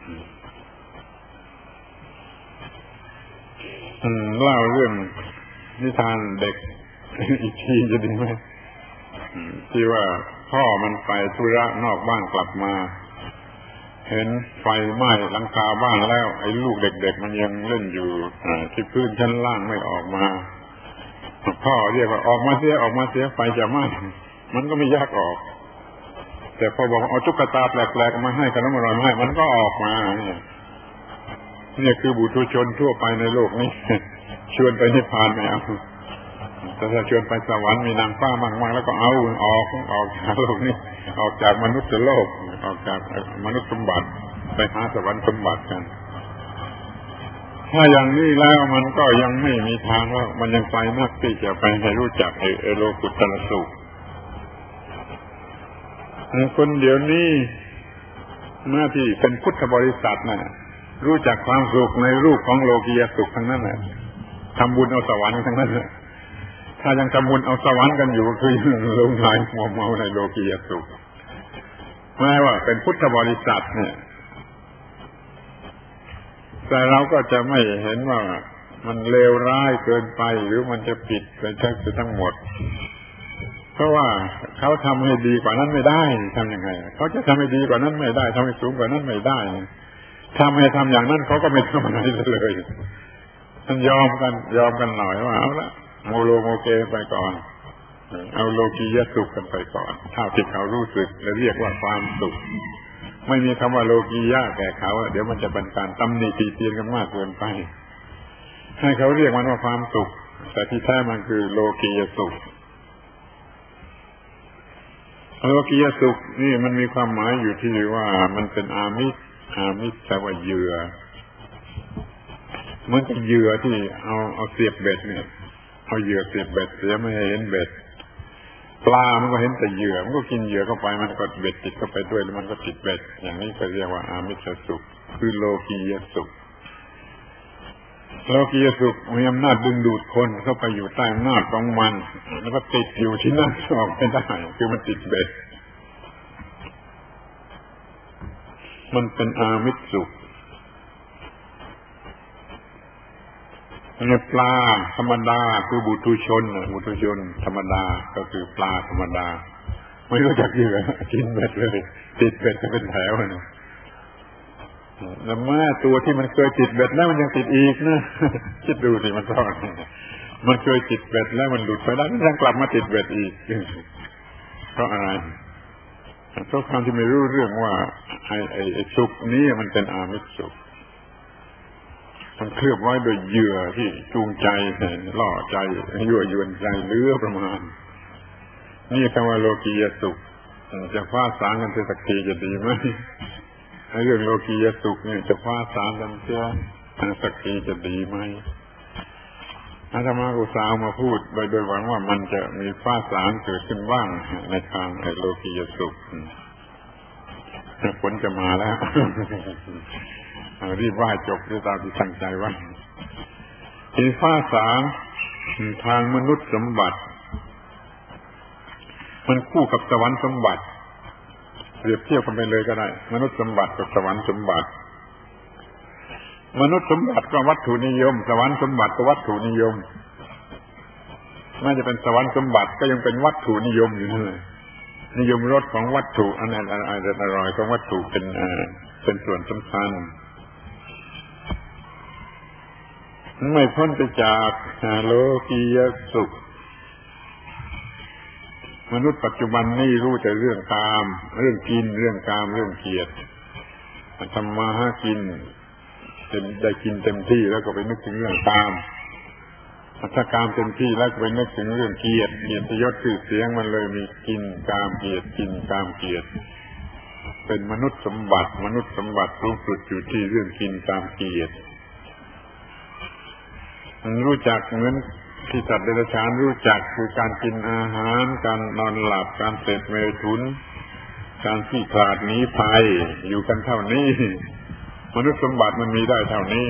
เล่าเรื่องนิทานเด็กอีกทีจะดีไหมที่ว่าพ่อมันไปธุระนอกบ้านกลับมาเห็นไฟไหม้หลังคาบ้านแล้วไอ้ลูกเด็กๆมันยังเล่นอยู่ที่พื้นชั้นล่างไม่ออกมาพ่อเรียกว่าออกมาเสียออกมาเสียไฟจะไหม้มันก็ไม่ยากออกแต่พอบอกเอาตุ๊กตาแปลกๆมาให้ขนมอร่อยมาให้มันก็ออกมาเนี่ยคือบุตุชนทั่วไปในโลกนี้ชวนไปนิพพานไม่เอาแต่ถ้าชวนไปสวรรค์มีนางฟ้ามากๆแล้วก็เอาออกออกจากโลกนี้ออกจากมนุษย์โลกออกจากมนุษย์สมบัติไปหาสวรรค์สมบัติกันถ้าอย่างนี้แล้วมันก็ยังไม่มีทางว่ามันยังไปนักที่จะไปให้รู้จักไอ้โลกุตตรสุขคนเดี๋ยวนี้เมื่อที่เป็นพุทธบริษัทน่ะรู้จักความสุขในรูปของโลกียสุขทั้งนั้นแหละทำบุญเอาสวรรค์ทั้งนั้นแหละถ้ายังทำบุญเอาสวรรค์กันอยู่คือลงไหลมัวเมาในโลกียสุขแม้ว่าเป็นพุทธบริษัทเนี่ยแต่เราก็จะไม่เห็นว่ามันเลวร้ายเกินไปหรือมันจะผิดไปทั้งหมดเพราะว่าเขาทำให้ดีกว่านั้นไม่ได้ทำยังไงเขาจะทำให้ดีกว่านั้นไม่ได้ทำให้สูงกว่านั้นไม่ได้ทำให้ทำอย่างนั้นเขาก็ไม่ทำอะไรเลยมันยอมกันยอมกันหน่อยว่าเอาละโมโลโมเกไปก่อนเอาโลกียสุขกันไปก่อนเท่าที่เขารู้สึกและเรียกว่าความสุขไม่มีคำว่าโลกียะแก่เขาเดี๋ยวมันจะเป็นการตำหนิตีเตียนกันมากเกินไปให้เขาเรียกมันว่าความสุขแต่ที่แท้มันคือโลกียสุขโลกียสุขนี่มันมีความหมายอยู่ที่ว่ามันเป็นอามิสอามิสแปลว่าเหยื่อเหมือนกับเหยื่อที่เอาเอาเสียบเบ็ดเนี่ยเอาเหยื่อเสียบเบ็ดเสียไม่ให้เห็นเบ็ดปลามันก็เห็นแต่เหยื่อมันก็กินเหยื่อเข้าไปมันก็เบ็ดติดเข้าไปด้วยแล้วมันก็ติดเบ็ดอย่างนี้ก็เรียกว่าอามิสสุขคือโลกียสุขโลกียสุขมีอำนาจดึงดูดคนเข้าไปอยู่ใต้อำนาจของมันแล้วก็ติดอยู่ที่นั่นออกไม่ได้คือมันติดเบ็ดมันเป็นอามิสสุขเนี่ยปลาธรรมดาคือบุตุชนบุตุชนธรรมดาก็คือปลาธรรมดาไม่รู้จักเหยื่อกินเบ็ดเลยติดเบ็ดจะเป็นแถวเลยแล้วแม่ตัวที่มันเคยติดเบ็ดแล้วมันยังติดอีกนะคิดดูสิมันก็มันเคยติดเบ็ดแล้วมันหลุดไปแล้วมันยังกลับมาติดเบ็ดอีกเพราะอะไรเพราะความที่ไม่รู้เรื่องว่าไอ้ไอ้ไอ้สุขนี้มันเป็นอามิสสุขมันเคลือบไว้โดยเหยื่อที่จูงใจล่อใจยั่วยวนใจเหลือประมาณนี่คำว่าโลกียสุขจะฟ้าสางกันสักทีจะดีไหมไอ้เรื่องโลกียสุขเนี่ยจะฟ้าสางกันเสียสักทีจะดีไหมอาตมาอุตส่าห์มาพูดโดยโดยหวังว่ามันจะมีฟ้าสางเกิดขึ้นบ้างในทางไอ้โลกียสุขผลจะมาแล้วรีบว่าจบด้วยตามที่ตั้งใจไว้ที่ฟ้าสางทางมนุษย์สมบัติมันคู่กับสวรรค์สมบัติเปรียบเทียบกันไปเลยก็ได้มนุษย์สมบัติกับสวรรค์สมบัติมนุษย์สมบัติก็วัตถุนิยมสวรรค์สมบัติก็วัตถุนิยมน่าจะเป็นสวรรค์สมบัติก็ยังเป็นวัตถุนิยมอยู่นั่นเลยนิยมรสของวัตถุอันนั้นอร่อยของวัตถุเป็นเป็นส่วนสำคัญไม่พ้นไปจากโลกียสุขมนุษย์ปัจจุบันนี่รู้แต่เรื่องกามเรื่องกินเรื่องกามเรื่องเกียรติทำมาหากินเป็นได้กินเต็มที่แล้วก็ไปนึกถึงเรื่องกามถ้ากามเต็มที่แล้วก็ไปนึกถึงเรื่องเกียรติเกียรติยศชื่อเสียงมันเลยมีกินกามเกียรติกินกามเกียรติเป็นมนุษย์สมบัติมนุษย์สมบัติสูงสุดอยู่ที่เรื่องกินกามเกียรติมันรู้จักเหมือนที่สัตว์เดรัจฉานรู้จักคือการกินอาหารการนอนหลับการเสพเมถุนการขี้ขลาดหนีภัยอยู่กันเท่านี้มนุษย์สมบัติมันมีได้เท่านี้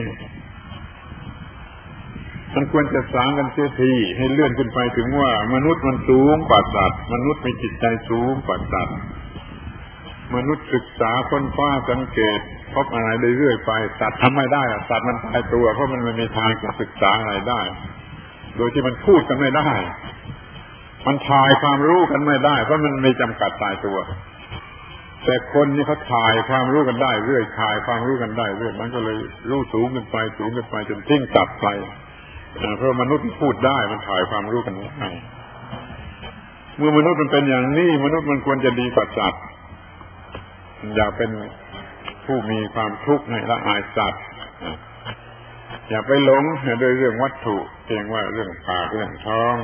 มันควรจะสร้างกันเสียทีให้เลื่อนขึ้นไปถึงว่ามนุษย์มันสูงกว่าสัตว์มนุษย์มีจิตใจสูงกว่าสัตว์มนุษย์ศึกษาค้นคว้าสังเกตพบอะไรเรื่อยๆไปสัตว์ทำไม่ได้อะสัตว์มันตายตัวเพราะมันไม่มีทางจะศึกษาอะไรได้โดยที่มันพูดกันไม่ได้มันถ่ายความรู้กันไม่ได้เพราะมันมีจำกัดตายตัวแต่คนนี่เขาถ่ายความรู้กันได้เรื่อยถ่ายความรู้กันได้เรื่อยมันก็เลยรู้สูงขึ้นไปสูงขึ้นไปจนทิ้งกลับไปเพราะมนุษย์พูดได้มันถ่ายความรู้กันได้เมื่อมนุษย์มันเป็นอย่างนี้มนุษย์มันควรจะดีกว่าสัตว์อย่าเป็นผู้มีความทุกข์ให้ละอายสัตว์อย่าไปหลงโดยเรื่องวัตถุเพียงว่าเรื่องปากเรื่องท้อง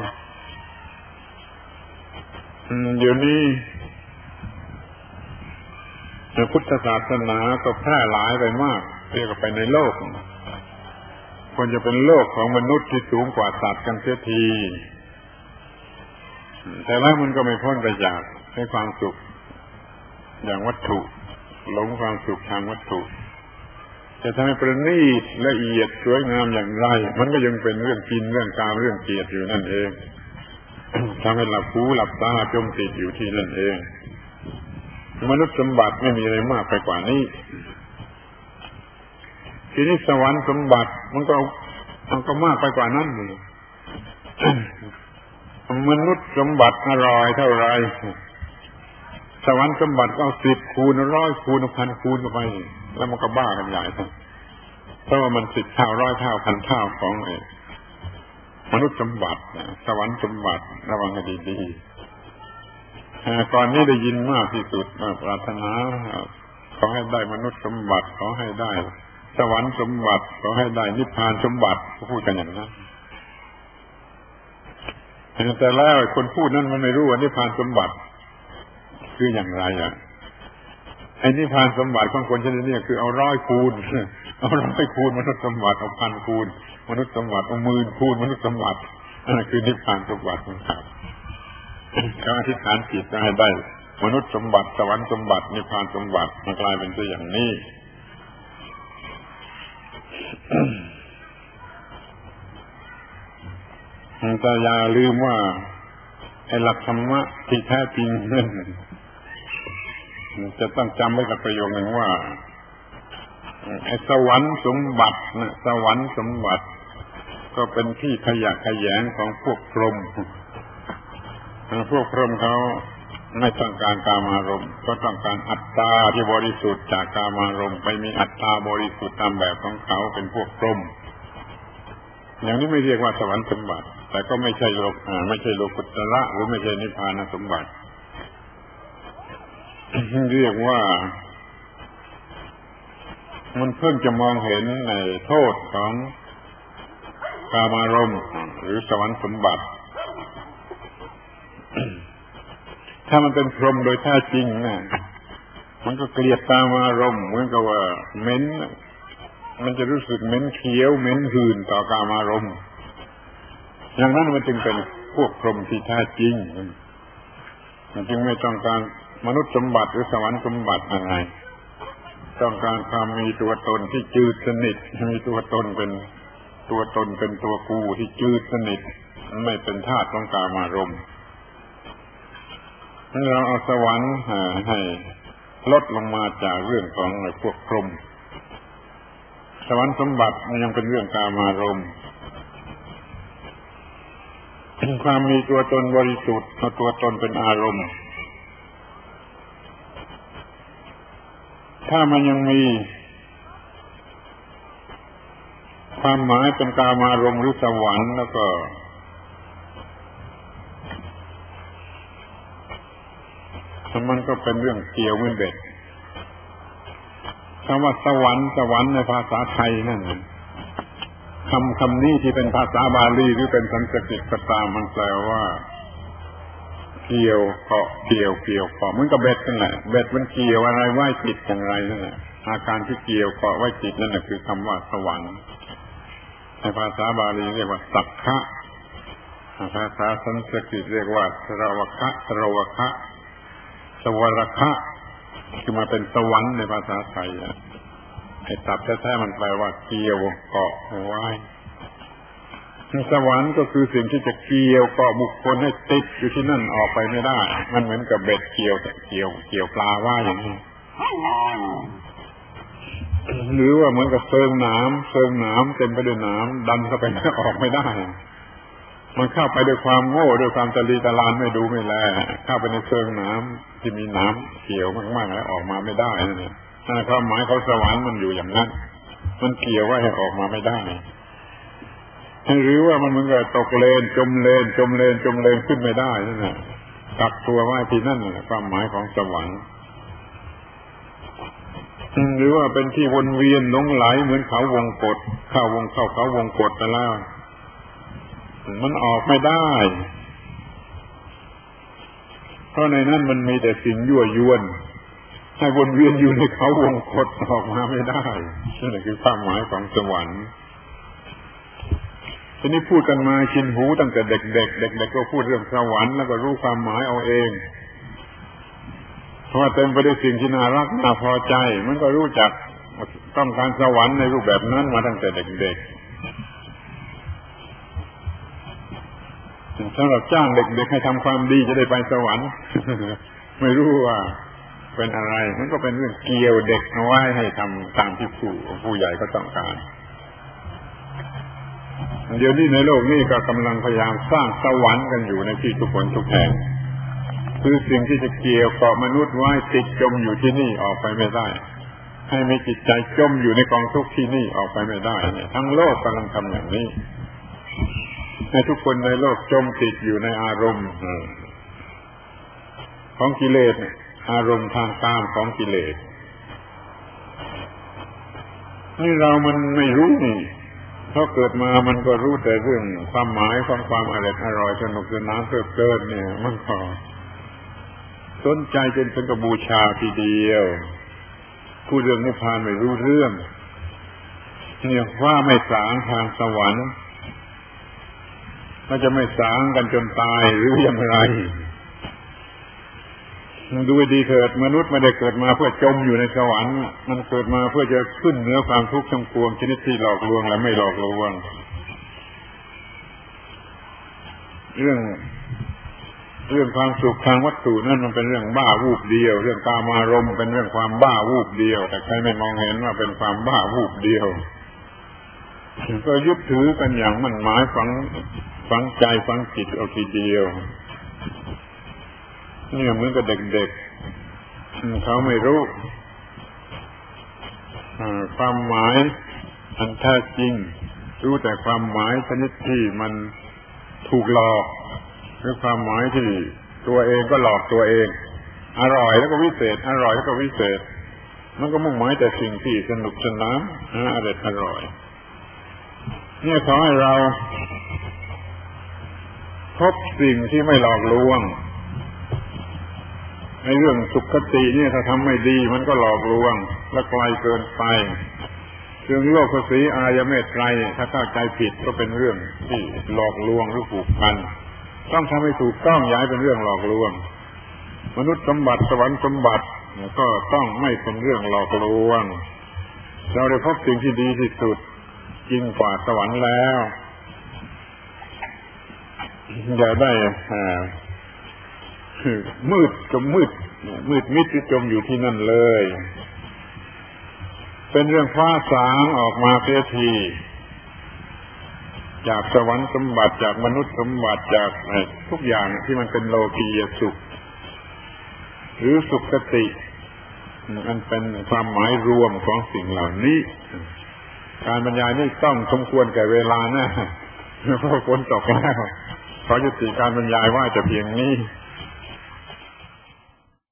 เดี๋ยวนี้พุทธศาสนาก็แพร่หลายไปมากเรียกว่าไปในโลกควรจะเป็นโลกของมนุษย์ที่สูงกว่าสัตว์กันเสียทีแต่แล้วมันก็ไม่พ้นไปจากให้ความสุขอย่างวัตถุหลงความสุขทางวัตถุจะทำให้ประณีตละเอียดสวยงามอย่างไรมันก็ยังเป็นเรื่องกินเรื่องกามเรื่องเกียรติอยู่นั่นเอง ทำให้หลับหูหลับตาจมติดอยู่ที่นั่นเองมนุษย์สมบัติไม่มีอะไรมากไปกว่านี้ทีนี้สวรรค์สมบัติมันก็มันก็มากไปกว่านั้นเลยมนุษย์สมบัติอร่อยเท่าไรสวรรค์สมบัติก็เอาสิบคูณร้อยคูณพันคูณเข้าไปแล้วมันก็บ้ากันใหญ่เพราะว่ามันสิบเท่าร้อยเท่าพันเท่าของไอ้มนุษย์สมบัติสวรรค์สมบัติระวังให้ดีๆก่อนนี้ได้ยินมากที่สุดปรารถนาขอให้ได้มนุษย์สมบัติขอให้ได้สวรรค์สมบัติขอให้ได้นิพพานสมบัติพูดกันอย่างนั้นแต่แล้วคนพูดนั้นมันไม่รู้ว่านิพพานสมบัติคืออย่างไรอ่ะไอ้นิพพานสมบัติของคนชนิดนี้คือเอาร้อยคูณเอาร้อยคูณมนุษย์สมบัติเอาพันคูณมนุษย์สมบัติเอาหมื่นคูณมนุษย์สมบัตินั่นคือนิพพานสมบัติครับการอธิษฐานจิตให้ได้มนุษย์สมบัติสวรรค์สมบัตินิพพานสมบัติมันกลายเป็นตัวอย่างนี้ แต่อย่าลืมว่าไอ้หลักธรรมะที่แท้จริงนั่นจะต้องจำไว้กับประโยคหนึ่งว่าไอ้สวรรค์สมบัตินะสวรรค์สมบัติก็เป็นที่ขยะแขยงของพวกพรหมพวกพรหมเขาไม่ต้องการกามารมณ์ก็ต้องการอัตตาที่บริสุทธิ์จากกามารมณ์ไปมีอัตตาบริสุทธิ์ตามแบบของเขาเป็นพวกพรหมอย่างนี้ไม่เรียกว่าสวรรค์สมบัติแต่ก็ไม่ใช่โลกอ่าไม่ใช่โลกุตระหรือไม่ใช่นิพพานสมบัติ เรียกว่ามันเพิ่งจะมองเห็นในโทษของกามารมณ์หรือสวรรค์สมบัติ ถ้ามันเป็นพรหมโดยแท้จริงนะมันก็เกลียดกามารมณ์เหมือนกับว่าเหม็นมันจะรู้สึกเหม็นเขียวเหม็นหื่นต่อกามารมณ์อย่างนั้นมันจึงเป็นพวกพรหมที่แท้จริงมันจึงไม่ต้องการมนุษย์สมบัติหรือสวรรค์สมบัติอะไรต้องการความมีตัวตนที่จืดสนิทมีตัวตนเป็นตัวตนเป็นตัวกูที่จืดสนิทไม่เป็นธาตุของกามารมณ์เราเอาสวรรค์ให้ลดลงมาจากเรื่องของพวกพรหมสวรรค์สมบัติมันยังเป็นเรื่องกามารมณ์ความมีตัวตนบริสุทธิ์เอาตัวตนเป็นอารมณ์ถ้ามันยังมีความหมายเป็นกามารมณ์หรือสวรรค์แล้วก็มันก็เป็นเรื่องเกี่ยวเหมือนเบ็ดคำว่าสวรรค์สวรรค์ในภาษาไทยนั่นคำคำนี้ที่เป็นภาษาบาลีหรือเป็นสันสกฤตก็ตามมันแปลว่าเกี่ยวเกาะเกี่ยวเกี่ยวเกาะเหมือนกับเบ็ดนั่นแหละเบ็ดมันเกี่ยวอะไรไว้จิตอย่างไรนั่นแหละอาการที่เกี่ยวเกาะไว้จิตนั่นแหละคือคำว่าสวรรค์ในภาษาบาลีเรียกว่าสักขะภาษาสันสกฤตเรียกว่าสรวคะสรวคะสวรคะคือมาเป็นสวรรค์ในภาษาไทยไอ้ศัพท์แท้ๆมันแปลว่าเกี่ยวเกาะไว้สวรรค์ก็คือสิ่งที่จะเกี่ยวเกาะบุคคลให้ติดอยู่ที่นั่นออกไปไม่ได้มันเหมือนกับเบ็ดเกี่ยวเกี่ยวเกี่ยวปลาว่าอย่างนี้หรือว่าเหมือนกับเซิงน้ำเซิงน้ำเต็มไปด้วยน้ำดันเข้าไปออกไม่ได้มันเข้าไปด้วยความโง่ด้วยความตะลีตะลานไม่ดูไม่แลเข้าไปในเซิงน้ำที่มีน้ำเกี่ยวมากๆแล้วออกมาไม่ได้นั่นเองความหมายเขาสวรรค์มันอยู่อย่างนั้นมันเกี่ยวไว้ให้ออกมาไม่ได้หรือว่ามันเหมือนกับตกเลนจมเลนจมเลนจมเลนขึ้นไม่ได้นั่นแหละกักตัวไว้ที่นั่นแหละความหมายของสวรรค์หรือว่าเป็นที่วนเวียนหลงไหลเหมือนเขาวงกฏเข้าวงเข้าเขาวงกฏไปแล้วมันออกไม่ได้เพราะในนั้นมันมีแต่สิ่งยั่วยวนให้วนเวียนอยู่ในเขาวงกฏออกมาไม่ได้นี่คือความหมายของสวรรค์ทีนี้พูดกันมาชินหูตั้งแต่เด็กๆ เด็กๆก็พูดเรื่องสวรรค์แล้วก็รู้ความหมายเอาเองเพราะว่าเต็มไปด้วยสิ่งที่น่ารักน่าพอใจมันก็รู้จักต้องการสวรรค์ในรูปแบบนั้นมาตั้งแต่เด็กๆถ้าเราจ้างเด็กๆให้ทำความดีจะได้ไปสวรรค์ ไม่รู้ว่าเป็นอะไรมันก็เป็นเรื่องเกี่ยวเด็กเอาไว้ให้ทำตามที่ผู้ผู้ใหญ่ก็ต้องการเดี๋ยวนี้ในโลกนี้ก็กำลังพยายามสร้างสวรรค์กันอยู่ในที่ทุกคนทุกแห่งคือสิ่งที่จะเกี่ยวเกาะมนุษย์ไว้ติดจมอยู่ที่นี่ออกไปไม่ได้ให้มีจิตใจจมอยู่ในกองทุกข์ที่นี่ออกไปไม่ได้เนี่ยทั้งโลกกำลังทำอย่างนี้ให้ทุกคนในโลกจมติดอยู่ในอารมณ์ของกิเลสอารมณ์ทางกามของกิเลสนี่เรามันไม่รู้นี่เพราะเกิดมามันก็รู้แต่เรื่องความหมายของความอร่อยอร่อยสนุกสนานเพลิดเพลินเนี่ยมันก็สนใจจนเป็นกบูชาทีเดียวผู้เรื่องนิพพานไม่รู้เรื่องเนี่ยว่าไม่สางทางสวรรค์มันจะไม่สางกันจนตายหรืออย่างไรดูดีเถิดมนุษย์ไม่ได้เกิดมาเพื่อจมอยู่ในสวรรค์มันเกิดมาเพื่อจะขึ้นเหนือความทุกข์ทั้งปวงชนิดที่หลอกลวงและไม่หลอกลวงเรื่องเรื่องความสุขทางวัตถุนั่นมันเป็นเรื่องบ้าวูบเดียวเรื่องกามารมณ์เป็นเรื่องความบ้าวูบเดียวแต่ใครไม่มองเห็นว่าเป็นความบ้าวูบเดียวก็ยึดถือกันอย่างมั่นหมายฝังฝังใจฝังจิตเอาทีเดียวเนี่ยเหมือนกับเด็กๆเขาไม่รู้ความหมายอันแท้จริงรู้แต่ความหมายชนิดที่มันถูกหลอกหรือความหมายที่ตัวเองก็หลอกตัวเองอร่อยแล้วก็วิเศษอร่อยแล้วก็วิเศษมันก็มุ่งหมายแต่สิ่งที่สนุกสนานอร่อยอร่อยเนี่ยขอให้เราพบสิ่งที่ไม่หลอกลวงในเรื่องสุขติเนี่ยถ้าทำไม่ดีมันก็หลอกลวงและไกลเกินไปเรื่องโลภสีอายเมตไตรถ้าเข้าใจผิดก็เป็นเรื่องที่หลอกลวงหรือผูกพันต้องทำให้ถูกต้องอย่าให้เป็นเรื่องหลอกลวงมนุษย์สมบัติสวรรค์สมบัติก็ต้องไม่เป็นเรื่องหลอกลวงเราได้พบสิ่งที่ดีที่สุดยิ่งกว่าสวรรค์แล้วอย่าได้มืดจมมืดมืดมิดจมอยู่ที่นั่นเลยเป็นเรื่องฟ้าสางออกมาเสียทีจากสวรรค์สมบัติจากมนุษย์สมบัติจากทุกอย่างที่มันเป็นโลกียสุขหรือสุขติมันเป็นความหมายรวมของสิ่งเหล่านี้การบรรยายนี่ต้องสมควรแก่เวลานะเพราะฝนตกแล้วขอยุติการบรรยายว่าจะเพียงนี้